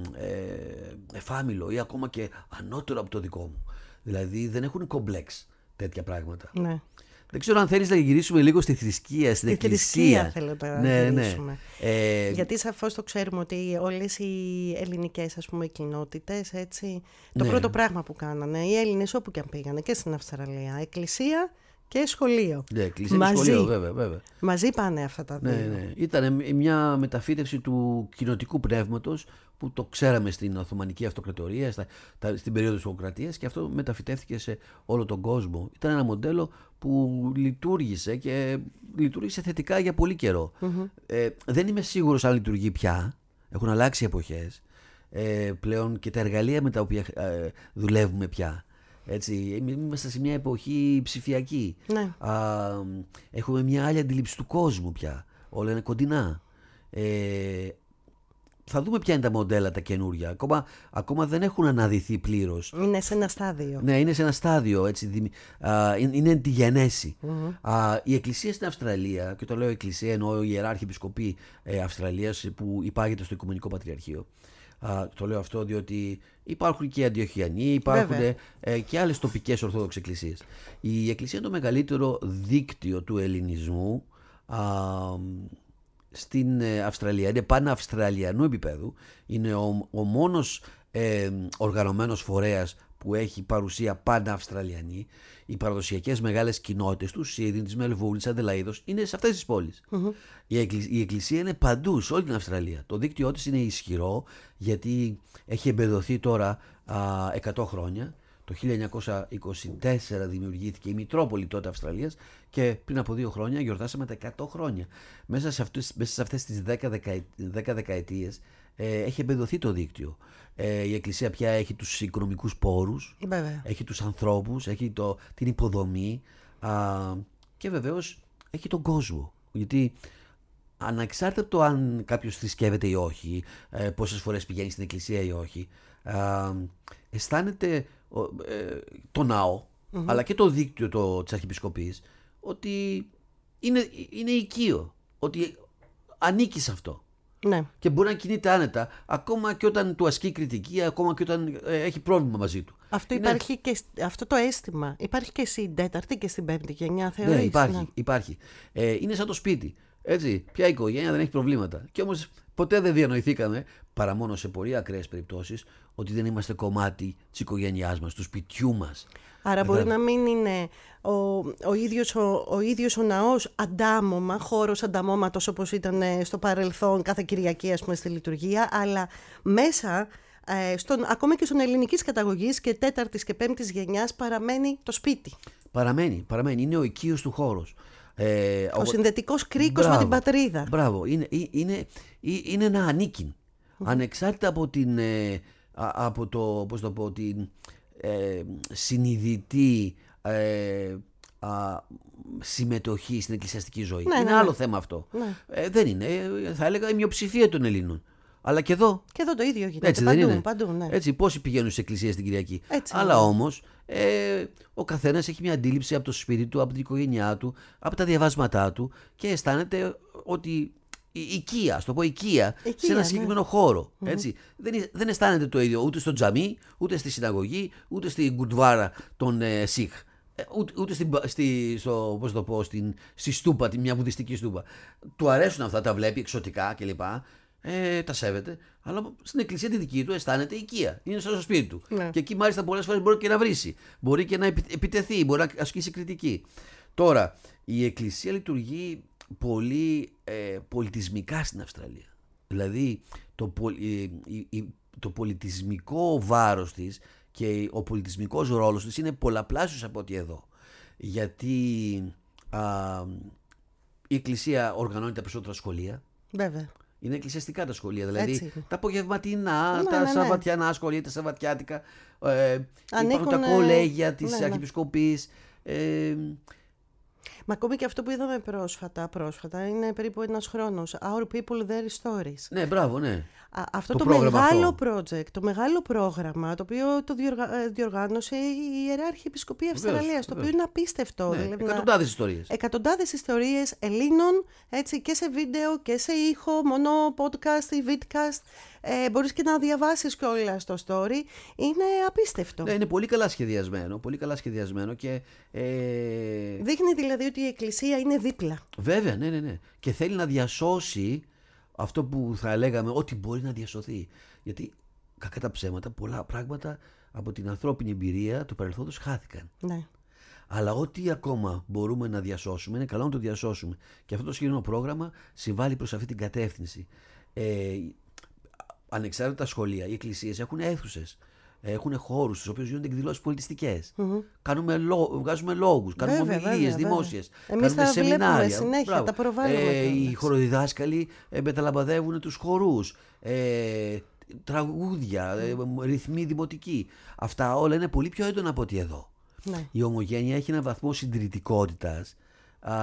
εφάμιλο ή ακόμα και ανώτερο από το δικό μου. Δηλαδή δεν έχουν κομπλέξ τέτοια πράγματα. Ναι. Δεν ξέρω αν θέλεις να γυρίσουμε λίγο στη θρησκεία, στην στη εκκλησία. Στη θρησκεία θέλω να ναι, γυρίσουμε. Ναι. Ε, Γιατί σαφώς το ξέρουμε ότι όλες οι ελληνικές, ας πούμε, κοινότητες, έτσι, το ναι. πρώτο πράγμα που κάνανε οι Έλληνες όπου και αν πήγανε, και στην Αυστραλία, εκκλησία και σχολείο. Ναι, εκκλησία και σχολείο, βέβαια, βέβαια. Μαζί πάνε αυτά τα δύο. Ναι, ναι. Ήταν μια μεταφύτευση του κοινοτικού πνεύματος που το ξέραμε στην Οθωμανική Αυτοκρατορία, στα, τα, στην περίοδο της Οκρατίας, και αυτό μεταφυτεύτηκε σε όλο τον κόσμο. Ήταν ένα μοντέλο που λειτουργήσε και λειτουργήσε θετικά για πολύ καιρό. Mm-hmm. Ε, δεν είμαι σίγουρος αν λειτουργεί πια. Έχουν αλλάξει οι εποχές. Ε, πλέον και τα εργαλεία με τα οποία ε, δουλεύουμε πια. Έτσι, είμαστε σε μια εποχή ψηφιακή. Ναι. Α, έχουμε μια άλλη αντίληψη του κόσμου πια. Όλα είναι κοντινά. Ε, θα δούμε ποια είναι τα μοντέλα τα καινούρια. Ακόμα, ακόμα δεν έχουν αναδυθεί πλήρως. Είναι σε ένα στάδιο. Ναι, είναι σε ένα στάδιο. Έτσι, α, είναι εν τη γενέση. Mm-hmm. Α, η εκκλησία στην Αυστραλία, και το λέω εκκλησία εννοώ η Ιεράρχη Επισκοπή ε, Αυστραλίας, που υπάγεται στο Οικουμενικό Πατριαρχείο. Α, το λέω αυτό διότι υπάρχουν και Αντιοχιανοί, υπάρχουν ε, και άλλες τοπικές Ορθόδοξες εκκλησίες. Η εκκλησία είναι το μεγαλύτερο δίκτυο του ελληνισμού α, στην Αυστραλία. Είναι παναυστραλιανού επίπεδου. Είναι ο, ο μόνος ε, οργανωμένος φορέας που έχει παρουσία παναυστραλιανή. Οι παραδοσιακές μεγάλες κοινότητες του Σίδνεϊ, της Μελβούρνης, Αδελαΐδος είναι σε αυτές τις πόλεις. Mm-hmm. Η, εκκλη, η εκκλησία είναι παντού, σε όλη την Αυστραλία. Το δίκτυό της είναι ισχυρό, γιατί έχει εμπεδοθεί τώρα α, εκατό χρόνια. Το χίλια εννιακόσια είκοσι τέσσερα δημιουργήθηκε η Μητρόπολη τότε Αυστραλίας και πριν από δύο χρόνια γιορτάσαμε τα εκατό χρόνια. Μέσα σε αυτές, μέσα σε αυτές τις δέκα δεκαετίες ε, έχει εμπεδοθεί το δίκτυο. Ε, η Εκκλησία πια έχει τους οικονομικούς πόρους, Βέβαια. έχει τους ανθρώπους, έχει το, την υποδομή α, και βεβαίως έχει τον κόσμο. Γιατί ανεξάρτητα από το αν κάποιος θρησκεύεται ή όχι, ε, πόσες φορές πηγαίνει στην Εκκλησία ή όχι, α, αισθάνεται ε, το ναό, mm-hmm. αλλά και το δίκτυο το, της Αρχιεπισκοπής, ότι είναι, είναι οικείο, ότι ανήκει σε αυτό. Ναι. Και μπορεί να κινείται άνετα, ακόμα και όταν του ασκεί κριτική, ακόμα και όταν ε, έχει πρόβλημα μαζί του. Αυτό, είναι... υπάρχει και, αυτό το αίσθημα υπάρχει και στην τέταρτη και στην πέμπτη γενιά, θεωρείς? Ναι, υπάρχει. Ναι. υπάρχει. Ε, είναι σαν το σπίτι. Έτσι, ποια οικογένεια δεν έχει προβλήματα. Και όμως ποτέ δεν διανοηθήκαμε, παρά μόνο σε πολύ ακραίες περιπτώσεις, ότι δεν είμαστε κομμάτι της οικογένειάς μας, του σπιτιού μας. Άρα μπορεί να μην είναι ο, ο, ίδιος, ο, ο ίδιος ο ναός αντάμωμα, χώρος ανταμώματος όπως ήταν στο παρελθόν κάθε Κυριακή, ας πούμε, στη λειτουργία, αλλά μέσα, ε, στον, ακόμα και στον ελληνικής καταγωγής και τέταρτης και πέμπτης γενιάς παραμένει το σπίτι. Παραμένει, παραμένει. Είναι ο οικείος του χώρος. Ε, ο, ο συνδετικός κρίκος με την πατρίδα. Μπράβο. Είναι, είναι, είναι ένα ανήκειν. Mm-hmm. Ανεξάρτητα από την, ε, από το, πώς το πω, την ε, συνειδητή ε, α, συμμετοχή στην εκκλησιαστική ζωή. Ναι, είναι ναι, άλλο ναι. θέμα αυτό. Ναι. Ε, δεν είναι. Θα έλεγα η μειοψηφία των Ελλήνων. Αλλά και εδώ. Και εδώ το ίδιο γίνεται. Έτσι, παντού, δεν είναι. παντού, ναι. Έτσι, πόσοι πηγαίνουν στις εκκλησίες την Κυριακή. Έτσι, αλλά ναι. όμως ε, ο καθένας έχει μια αντίληψη από το σπίτι του, από την οικογένειά του, από τα διαβάσματά του και αισθάνεται ότι η οικία, ας το πω οικία, Οικία, σε ένα ναι. συγκεκριμένο χώρο. Έτσι. Mm-hmm. Δεν, δεν αισθάνεται το ίδιο ούτε στο τζαμί, ούτε στη συναγωγή, ούτε στην γκουρτβάρα των ε, Σιχ. Ούτε, ούτε στην, στη, στο, πώς το πω, στην, στη στούπα, τη μια βουδιστική στούπα. Του αρέσουν αυτά, τα βλέπει εξωτικά κλπ. Ε, τα σέβεται, αλλά στην εκκλησία τη δική του αισθάνεται οικία. Είναι στο σπίτι του. Ναι. Και εκεί μάλιστα πολλές φορές μπορεί και να βρίσει. Μπορεί και να επιτεθεί, μπορεί να ασκήσει κριτική. Τώρα, η εκκλησία λειτουργεί πολύ ε, πολιτισμικά στην Αυστραλία. Δηλαδή, το, ε, ε, το πολιτισμικό βάρος της και ο πολιτισμικός ρόλος της είναι πολλαπλάσιος από ό,τι εδώ. Γιατί α, η εκκλησία οργανώνει τα περισσότερα σχολεία. Βέβαια. Είναι εκκλησιαστικά τα σχολεία, δηλαδή Έτσι. τα απογευματινά, Ναι, τα ναι, ναι. σαββατιανά σχολεία, τα σαββατιάτικα, ε, υπάρχουν τα ναι. κολέγια της Ναι, ναι. Αρχιεπισκοπής. Ε, Μα ακόμη και αυτό που είδαμε πρόσφατα, πρόσφατα είναι περίπου ένας χρόνος. Our people, their stories. ναι, μπράβο, ναι. Α, αυτό Το το, πρόγραμμα μεγάλο αυτό. project, το μεγάλο πρόγραμμα, το οποίο το διοργα... ε, διοργάνωσε η Ιεράρχη Επισκοπή Αυστραλίας, το οποίο βεβαίως. είναι απίστευτο. ναι. Δηλαδή, Εκατοντάδες ιστορίες. Εκατοντάδες ιστορίες Ελλήνων, έτσι, και σε βίντεο και σε ήχο, μόνο podcast ή vidcast. Ε, μπορείς και να διαβάσεις κιόλα το story. Είναι απίστευτο. Ναι, είναι πολύ καλά σχεδιασμένο, πολύ καλά σχεδιασμένο και... Ε, Δείχνει δηλαδή ότι η Εκκλησία είναι δίπλα. βέβαια, ναι, ναι, ναι. Και θέλει να διασώσει αυτό που θα λέγαμε ότι μπορεί να διασωθεί. Γιατί, κακά τα ψέματα, πολλά πράγματα από την ανθρώπινη εμπειρία του παρελθόντος χάθηκαν. Ναι. Αλλά ό,τι ακόμα μπορούμε να διασώσουμε, είναι καλό να το διασώσουμε. Και αυτό το συγκεκριμένο πρόγραμμα συμβάλλει προς αυτή την κατεύθυνση. Ε, ανεξάρτητα σχολεία, οι εκκλησίες έχουν αίθουσες, έχουν χώρους στους οποίους γίνονται εκδηλώσεις πολιτιστικές. Mm-hmm. Κάνουμε λό, βγάζουμε λόγους, κάνουμε ομιλίες δημόσιες, Εμείς κάνουμε τα σεμινάρια. Συνέχεια, Μπράβο. τα προβάλλουμε. Ε, οι χοροδιδάσκαλοι ε, μεταλαμπαδεύουν τους χορούς. Ε, τραγούδια, ε, ρυθμοί δημοτικοί. Αυτά όλα είναι πολύ πιο έντονα από ό,τι εδώ. Ναι. Η ομογένεια έχει έναν βαθμό συντηρητικότητας α,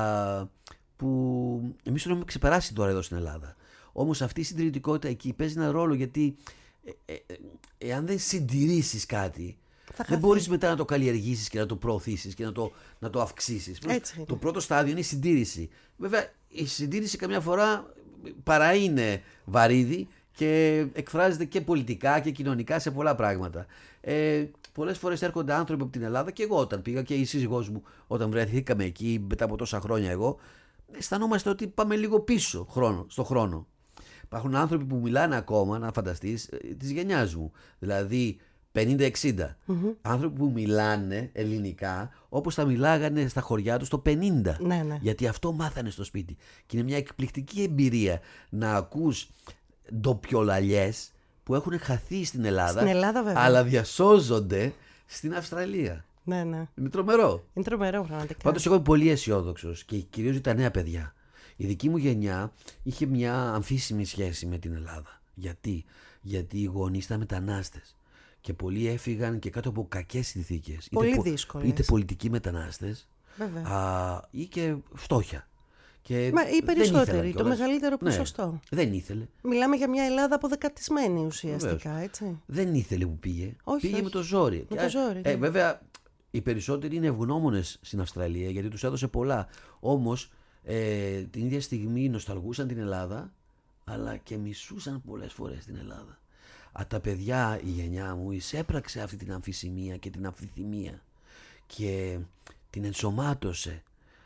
που εμείς τον έχουμε ξεπεράσει τώρα εδώ στην Ελλάδα. Όμως αυτή η συντηρητικότητα εκεί παίζει έναν ρόλο, γιατί ε, ε, ε, εάν δεν συντηρήσεις κάτι, δεν μπορείς μετά να το καλλιεργήσεις και να το προωθήσεις και να το, να το αυξήσεις. Έτσι. Το πρώτο στάδιο είναι η συντήρηση. Βέβαια η συντήρηση καμιά φορά παρά είναι βαρύδι και εκφράζεται και πολιτικά και κοινωνικά σε πολλά πράγματα. Ε, πολλές φορές έρχονται άνθρωποι από την Ελλάδα, και εγώ όταν πήγα και η σύζυγός μου όταν βρεθήκαμε εκεί μετά από τόσα χρόνια εγώ, αισθανόμαστε ότι πάμε λίγο πίσω χρόνο, στο χρόνο. Υπάρχουν άνθρωποι που μιλάνε ακόμα, να φανταστείς, της γενιάς μου, δηλαδή πενήντα εξήντα. Mm-hmm. Άνθρωποι που μιλάνε ελληνικά όπως τα μιλάγανε στα χωριά τους το πενήντα. Ναι, ναι. Γιατί αυτό μάθανε στο σπίτι. Και είναι μια εκπληκτική εμπειρία να ακούς ντοπιολαλιές που έχουν χαθεί στην Ελλάδα, στην Ελλάδα βέβαια, αλλά διασώζονται στην Αυστραλία. Ναι, ναι. Είναι τρομερό. Είναι τρομερό πραγματικά. Πάντως εγώ είμαι πολύ αισιόδοξος και κυρίως για τα νέα παιδιά. Η δική μου γενιά είχε μια αμφίσιμη σχέση με την Ελλάδα. Γιατί? Γιατί οι γονείς ήταν μετανάστες. Και πολλοί έφυγαν και κάτω από κακές συνθήκες. Πολύ είτε, δύσκολες. Είτε πολιτικοί μετανάστες, α, ή και φτώχεια. Και Μα οι περισσότεροι, το κιόλας. μεγαλύτερο Ναι, ποσοστό. δεν ήθελε. Μιλάμε για μια Ελλάδα αποδεκατισμένη ουσιαστικά, Βεβαίως. έτσι. Δεν ήθελε που πήγε. Όχι, πήγε όχι. με το ζόρι. Με το ζόρι, ε, ναι. βέβαια, οι περισσότεροι είναι ευγνώμονες στην Αυστραλία γιατί τους έδωσε πολλά. Όμως, ε, την ίδια στιγμή νοσταλγούσαν την Ελλάδα, αλλά και μισούσαν πολλές φορές την Ελλάδα. Α, τα παιδιά, η γενιά μου, εισέπραξε αυτή την αμφισημία και την αμφιθυμία και την ενσωμάτωσε.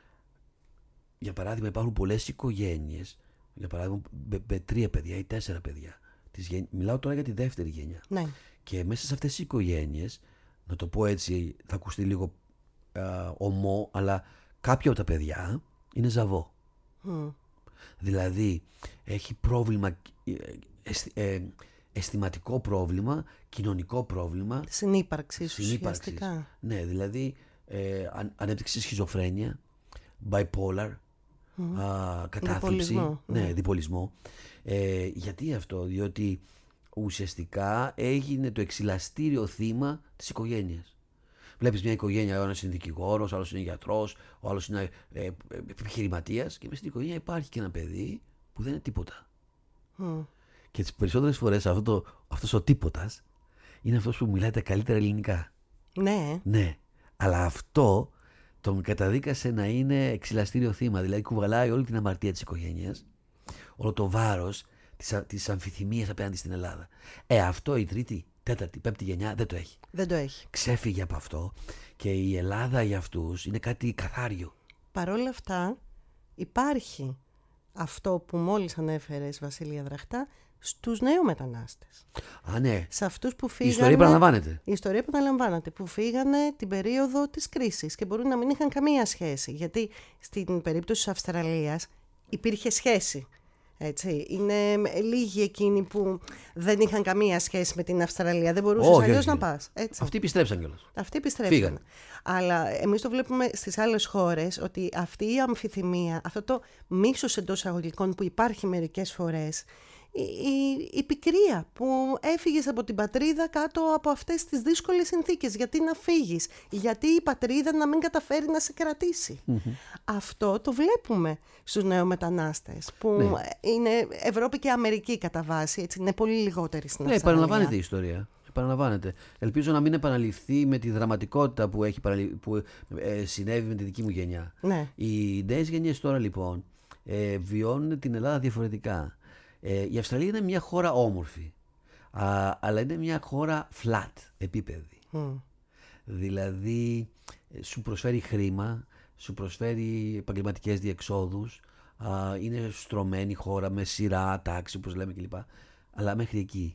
Για παράδειγμα, υπάρχουν πολλές οικογένειες, για παράδειγμα, με, με τρία παιδιά ή τέσσερα παιδιά. Τις γεν... Μιλάω τώρα για τη δεύτερη γενιά. Ναι. Και μέσα σε αυτές τις οικογένειες, να το πω έτσι, θα ακουστεί λίγο α, ομό, αλλά κάποια από τα παιδιά είναι ζαβό. Mm. Δηλαδή, έχει πρόβλημα, ε, ε, αισθηματικό πρόβλημα, κοινωνικό πρόβλημα. Συνύπαρξης, ουσιαστικά. Ναι, δηλαδή, ε, αν, ανέπτυξε σχιζοφρένεια, bipolar, mm. α, κατάθλιψη, διπολισμό. Ναι, mm. διπολισμό. Ε, γιατί αυτό? Διότι ουσιαστικά έγινε το εξυλαστήριο θύμα της οικογένειας. Βλέπεις μια οικογένεια, ο ένας είναι δικηγόρος, ο άλλος είναι γιατρός, ο άλλος είναι ε, ε, επιχειρηματίας, και μέσα στην οικογένεια υπάρχει και ένα παιδί που δεν είναι τίποτα. Mm. Και τις περισσότερες φορές αυτό το, αυτός ο τίποτας είναι αυτός που μιλάει τα καλύτερα ελληνικά. Ναι. Ναι. Αλλά αυτό τον καταδίκασε να είναι εξυλαστήριο θύμα. Δηλαδή κουβαλάει όλη την αμαρτία της οικογένειας, όλο το βάρος της, της αμφιθυμίας απέναντι στην Ελλάδα. Ε, αυτό η τρίτη, τέταρτη, πέμπτη γενιά δεν το έχει. Δεν το έχει. Ξέφυγε από αυτό και η Ελλάδα για αυτούς είναι κάτι καθάριο. Παρ' όλα αυτά υπάρχει αυτό που μόλις ανέφερες, Βασίλεια Δραχτά, στους νέους μετανάστες. Α, ναι. Σε αυτούς που φύγανε. Η ιστορία επαναλαμβάνεται. Η ιστορία επαναλαμβάνεται. Που φύγανε την περίοδο της κρίσης και μπορεί να μην είχαν καμία σχέση. Γιατί στην περίπτωση της Αυστραλίας υπήρχε σχέση. Έτσι. Είναι λίγοι εκείνοι που δεν είχαν καμία σχέση με την Αυστραλία. Δεν μπορούσες αλλιώς να πας. Έτσι. Αυτοί επιστρέψαν κιόλας. Αυτοί επιστρέψαν. Αλλά εμείς το βλέπουμε στις άλλες χώρες ότι αυτή η αμφιθυμία, αυτό το μίσος εντός εισαγωγικών που υπάρχει μερικές φορές, η, η, η πικρία που έφυγες από την πατρίδα κάτω από αυτές τις δύσκολες συνθήκες. Γιατί να φύγεις, γιατί η πατρίδα να μην καταφέρει να σε κρατήσει. Mm-hmm. Αυτό το βλέπουμε στους νεομετανάστες που ναι. είναι Ευρώπη και Αμερική κατά βάση, έτσι, είναι πολύ λιγότεροι στην ναι, Αυστραλία. Επαναλαμβάνεται η ιστορία. Επαναλαμβάνεται. Ελπίζω να μην επαναληφθεί με τη δραματικότητα που, έχει παραλυ... που ε, συνέβη με τη δική μου γενιά. Ναι. Οι νέες γενιές τώρα λοιπόν ε, βιώνουν την Ελλάδα διαφορετικά. Ε, η Αυστραλία είναι μια χώρα όμορφη, α, αλλά είναι μια χώρα flat, επίπεδη. Mm. Δηλαδή σου προσφέρει χρήμα, σου προσφέρει επαγγελματικές διεξόδους, α, είναι στρωμένη χώρα με σειρά, τάξη όπως λέμε κλπ. Αλλά μέχρι εκεί.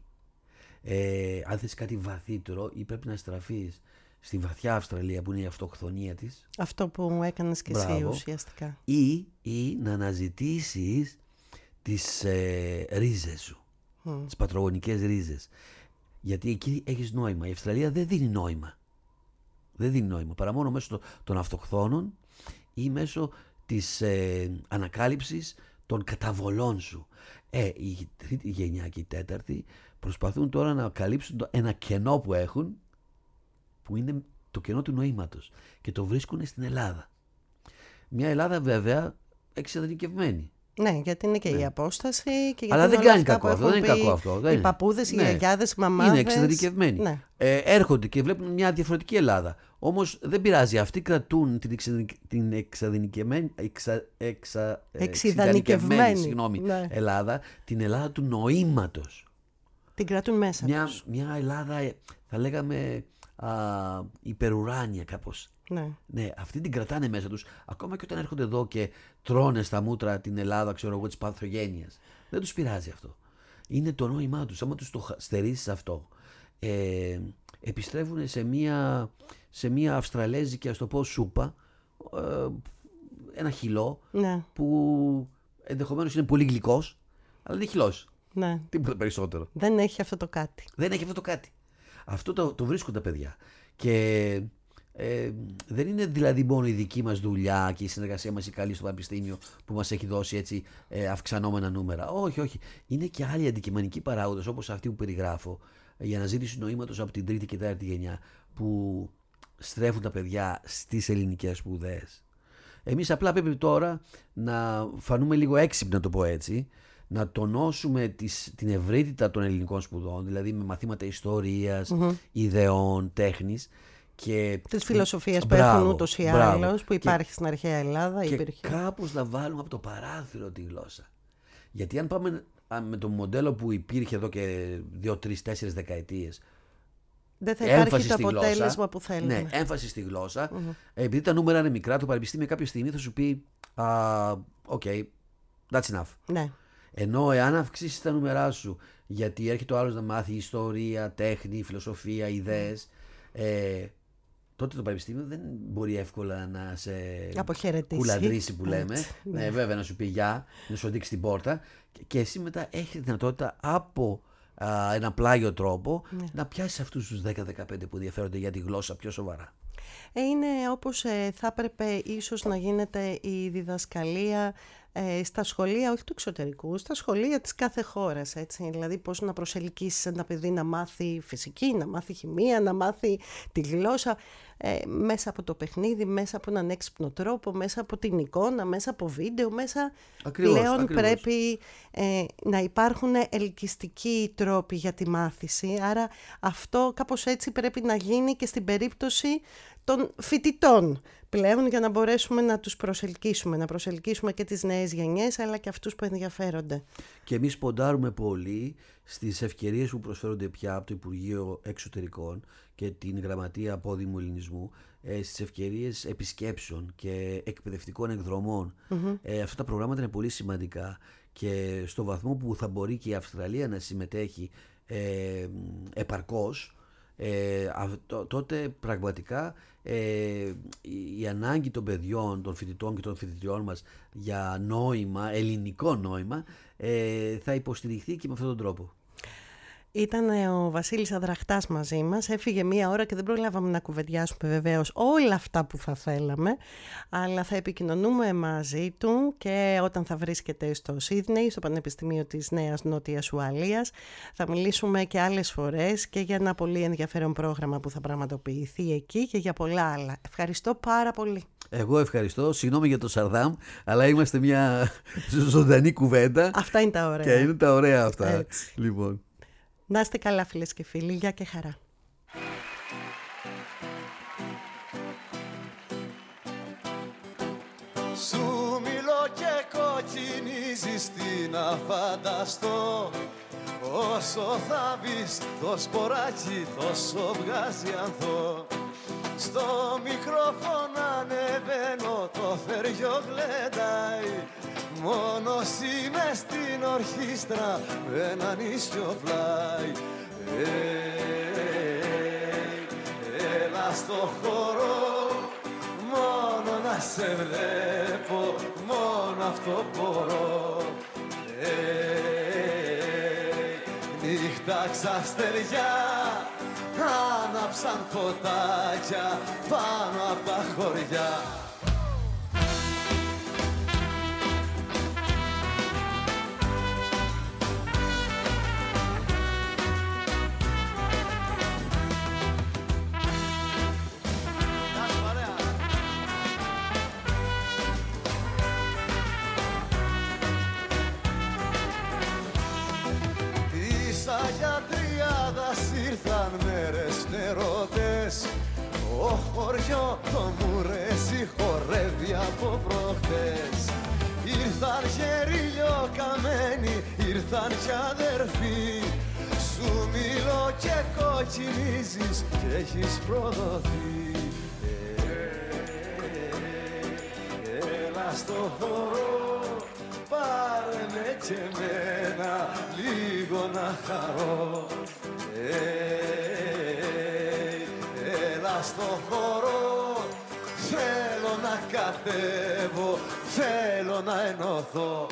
Ε, αν θες κάτι βαθύτερο ή πρέπει να στραφείς στη βαθιά Αυστραλία που είναι η αυτοχθονία της. Αυτό που έκανες και εσύ ουσιαστικά. Ή, ή να αναζητήσεις τις ε, ρίζες σου, mm. τις πατρογονικές ρίζες. Γιατί εκεί έχεις νόημα. Η Αυστραλία δεν δίνει νόημα. Δεν δίνει νόημα. Παρά μόνο μέσω των αυτοχθόνων ή μέσω της ε, ανακάλυψης των καταβολών σου. Ε, η τρίτη γενιά και η τέταρτη προσπαθούν τώρα να καλύψουν το, ένα κενό που έχουν, που είναι το κενό του νοήματος, και το βρίσκουν στην Ελλάδα. Μια Ελλάδα βέβαια εξειδανικευμένη. Ναι, γιατί είναι και ναι. η απόσταση. Και γιατί αλλά δεν κάνει κακό αυτό. Δεν είναι κακό αυτό. Οι παππούδες, ναι. οι γιαγιάδες, οι μαμάδες. Είναι εξειδανικευμένοι. Ναι. Ε, έρχονται και βλέπουν μια διαφορετική Ελλάδα. Όμως δεν πειράζει. Αυτοί κρατούν την, εξειδανικ... την εξαδενικευμένη, εξα... εξα... εξειδανικευμένη συγγνώμη, ναι. Ελλάδα, την Ελλάδα του νοήματος. Την κρατούν μέσα μια, τους. Μια Ελλάδα, θα λέγαμε, α, υπερουράνια κάπως. Ναι. ναι, αυτοί την κρατάνε μέσα τους. Ακόμα και όταν έρχονται εδώ και τρώνε στα μούτρα την Ελλάδα, ξέρω εγώ, της παθογένειας. Δεν τους πειράζει αυτό. Είναι το νόημά τους. Άμα τους το στερήσεις αυτό, ε, επιστρέφουν σε μια, σε μια αυστραλέζικη, ας το πω, σούπα, ε, ένα χυλό, ναι. που ενδεχομένως είναι πολύ γλυκός, αλλά είναι χυλός. Ναι. Τίποτα περισσότερο. Δεν έχει αυτό το κάτι. Δεν έχει αυτό το κάτι. Αυτό το, το βρίσκουν τα παιδιά. Και ε, δεν είναι δηλαδή μόνο η δική μας δουλειά και η συνεργασία μας η καλή στο Πανεπιστήμιο που μας έχει δώσει έτσι ε, αυξανόμενα νούμερα. Όχι, όχι. Είναι και άλλοι αντικειμενικοί παράγοντες όπως αυτοί που περιγράφω, η αναζήτηση νοήματος από την τρίτη και τέταρτη γενιά, που στρέφουν τα παιδιά στις ελληνικές σπουδές. Εμείς απλά πρέπει τώρα να φανούμε λίγο έξυπνοι, να το πω έτσι, να τονώσουμε τις, την ευρύτητα των ελληνικών σπουδών, δηλαδή με μαθήματα ιστορίας, mm-hmm. ιδεών, τέχνης και της φιλοσοφίας που έχουν ούτως ή άλλως, που υπάρχει και, στην αρχαία Ελλάδα. Και υπήρχε. κάπως να βάλουμε από το παράθυρο τη γλώσσα. Γιατί αν πάμε με το μοντέλο που υπήρχε εδώ και δύο, τρεις, τέσσερις δεκαετίες. Δεν θα υπάρχει το αποτέλεσμα γλώσσα, που θέλουμε. Ναι, έμφαση στη γλώσσα. Mm-hmm. Επειδή τα νούμερα είναι μικρά, το πανεπιστήμιο κάποια στιγμή θα σου πει «Οκ, uh, okay, that's enough». Ναι. Ενώ εάν αυξήσεις τα νούμερά σου, γιατί έρχεται ο άλλος να μάθει ιστορία, τέχνη, φιλοσοφία, ιδέες, mm. ε, τότε το πανεπιστήμιο δεν μπορεί εύκολα να σε κουλαντρήσει που λέμε. Ναι. Ε, βέβαια να σου πει γεια, να σου δείξει την πόρτα και εσύ μετά έχεις τη δυνατότητα από α, ένα πλάγιο τρόπο ναι. να πιάσεις αυτούς τους δέκα με δεκαπέντε που ενδιαφέρονται για τη γλώσσα πιο σοβαρά. Ε, είναι όπως ε, θα έπρεπε ίσως να γίνεται η διδασκαλία ε, στα σχολεία, όχι του εξωτερικού, στα σχολεία της κάθε χώρας, έτσι. Δηλαδή πώς να προσελκύσεις ένα παιδί να μάθει φυσική, να μάθει χημεία, να μάθει τη γλώσσα ε, μέσα από το παιχνίδι, μέσα από έναν έξυπνο τρόπο, μέσα από την εικόνα, μέσα από βίντεο, μέσα... Ακριβώς, πλέον ακριβώς. πρέπει ε, να υπάρχουν ελκυστικοί τρόποι για τη μάθηση, άρα αυτό κάπως έτσι πρέπει να γίνει και στην περίπτωση των φοιτητών πλέον, για να μπορέσουμε να τους προσελκύσουμε, να προσελκύσουμε και τις νέες γενιές αλλά και αυτούς που ενδιαφέρονται. Και εμείς ποντάρουμε πολύ στις ευκαιρίες που προσφέρονται πια από το Υπουργείο Εξωτερικών και την Γραμματεία Απόδημου Ελληνισμού, ε, στις ευκαιρίες επισκέψεων και εκπαιδευτικών εκδρομών. Mm-hmm. Ε, αυτά τα προγράμματα είναι πολύ σημαντικά και στο βαθμό που θα μπορεί και η Αυστραλία να συμμετέχει ε, επαρκώς, Ε, τότε πραγματικά ε, η ανάγκη των παιδιών, των φοιτητών και των φοιτητριών μας για νόημα, ελληνικό νόημα, ε, θα υποστηριχθεί και με αυτόν τον τρόπο. Ήταν ο Βασίλης Αδραχτάς μαζί μας, έφυγε μία ώρα και δεν προλάβαμε να κουβεντιάσουμε βεβαίως όλα αυτά που θα θέλαμε, αλλά θα επικοινωνούμε μαζί του και όταν θα βρίσκεται στο Σίδνεϊ, στο Πανεπιστήμιο της Νέας Νότιας Ουαλίας. Θα μιλήσουμε και άλλες φορές και για ένα πολύ ενδιαφέρον πρόγραμμα που θα πραγματοποιηθεί εκεί και για πολλά άλλα. Ευχαριστώ πάρα πολύ. Εγώ ευχαριστώ, συγγνώμη για το Σαρδάμ, αλλά είμαστε μια ζωντανή κουβέντα. Αυτά είναι τα ωραία. Και είναι τα ωραία αυτά. Έτσι. Λοιπόν. Να είστε καλά φίλες και φίλοι, γεια και χαρά. Σου μιλώ και κοκκινίζεις, τι να φανταστώ. Όσο θα μπεις το σποράκι τόσο βγάζει ανθό. Στο μικρόφωνο ανεβαίνω, το θέριο γλεντάει. Μόνος είμαι στην ορχήστρα με έναν ίσιο φλάι. Έλα στο χώρο, μόνο να σε βλέπω, μόνο αυτό μπορώ. Νύχτα ξαστεριά, άναψαν φωτάκια πάνω απ' τα χωριά. Ήρθαν μέρες νερότες, ο χωριό το μουρέσι χορεύει από προχτές. Ήρθαν γερίλιο καμένοι, ήρθαν κι αδερφοί. Σου μιλώ και κοκκινίζεις και έχεις προδοθεί. Έλα στο χώρο, πάρε με και εμένα λίγο να χαρώ. Έλα στο χώρο, θέλω να κατέβω, θέλω να ενωθώ.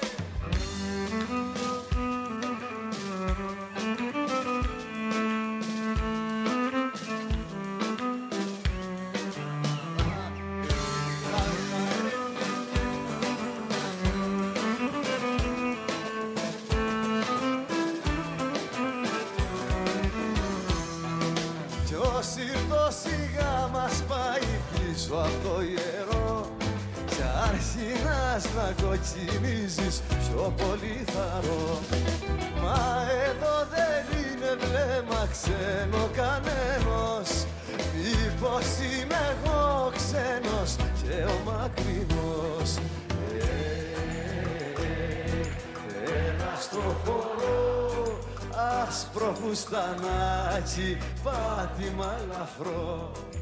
Σιγά μας πάει πίσω από το ιερό κι αρχινάς να κοκκινίζεις πιο πολύ θαρώ. Μα εδώ δεν είναι βλέμμα ξένο κανένας, μήπως είμαι εγώ ξένος και ο μακρινός. Έλα στο άσπρο φουστανάκι, πάτημα ελαφρό.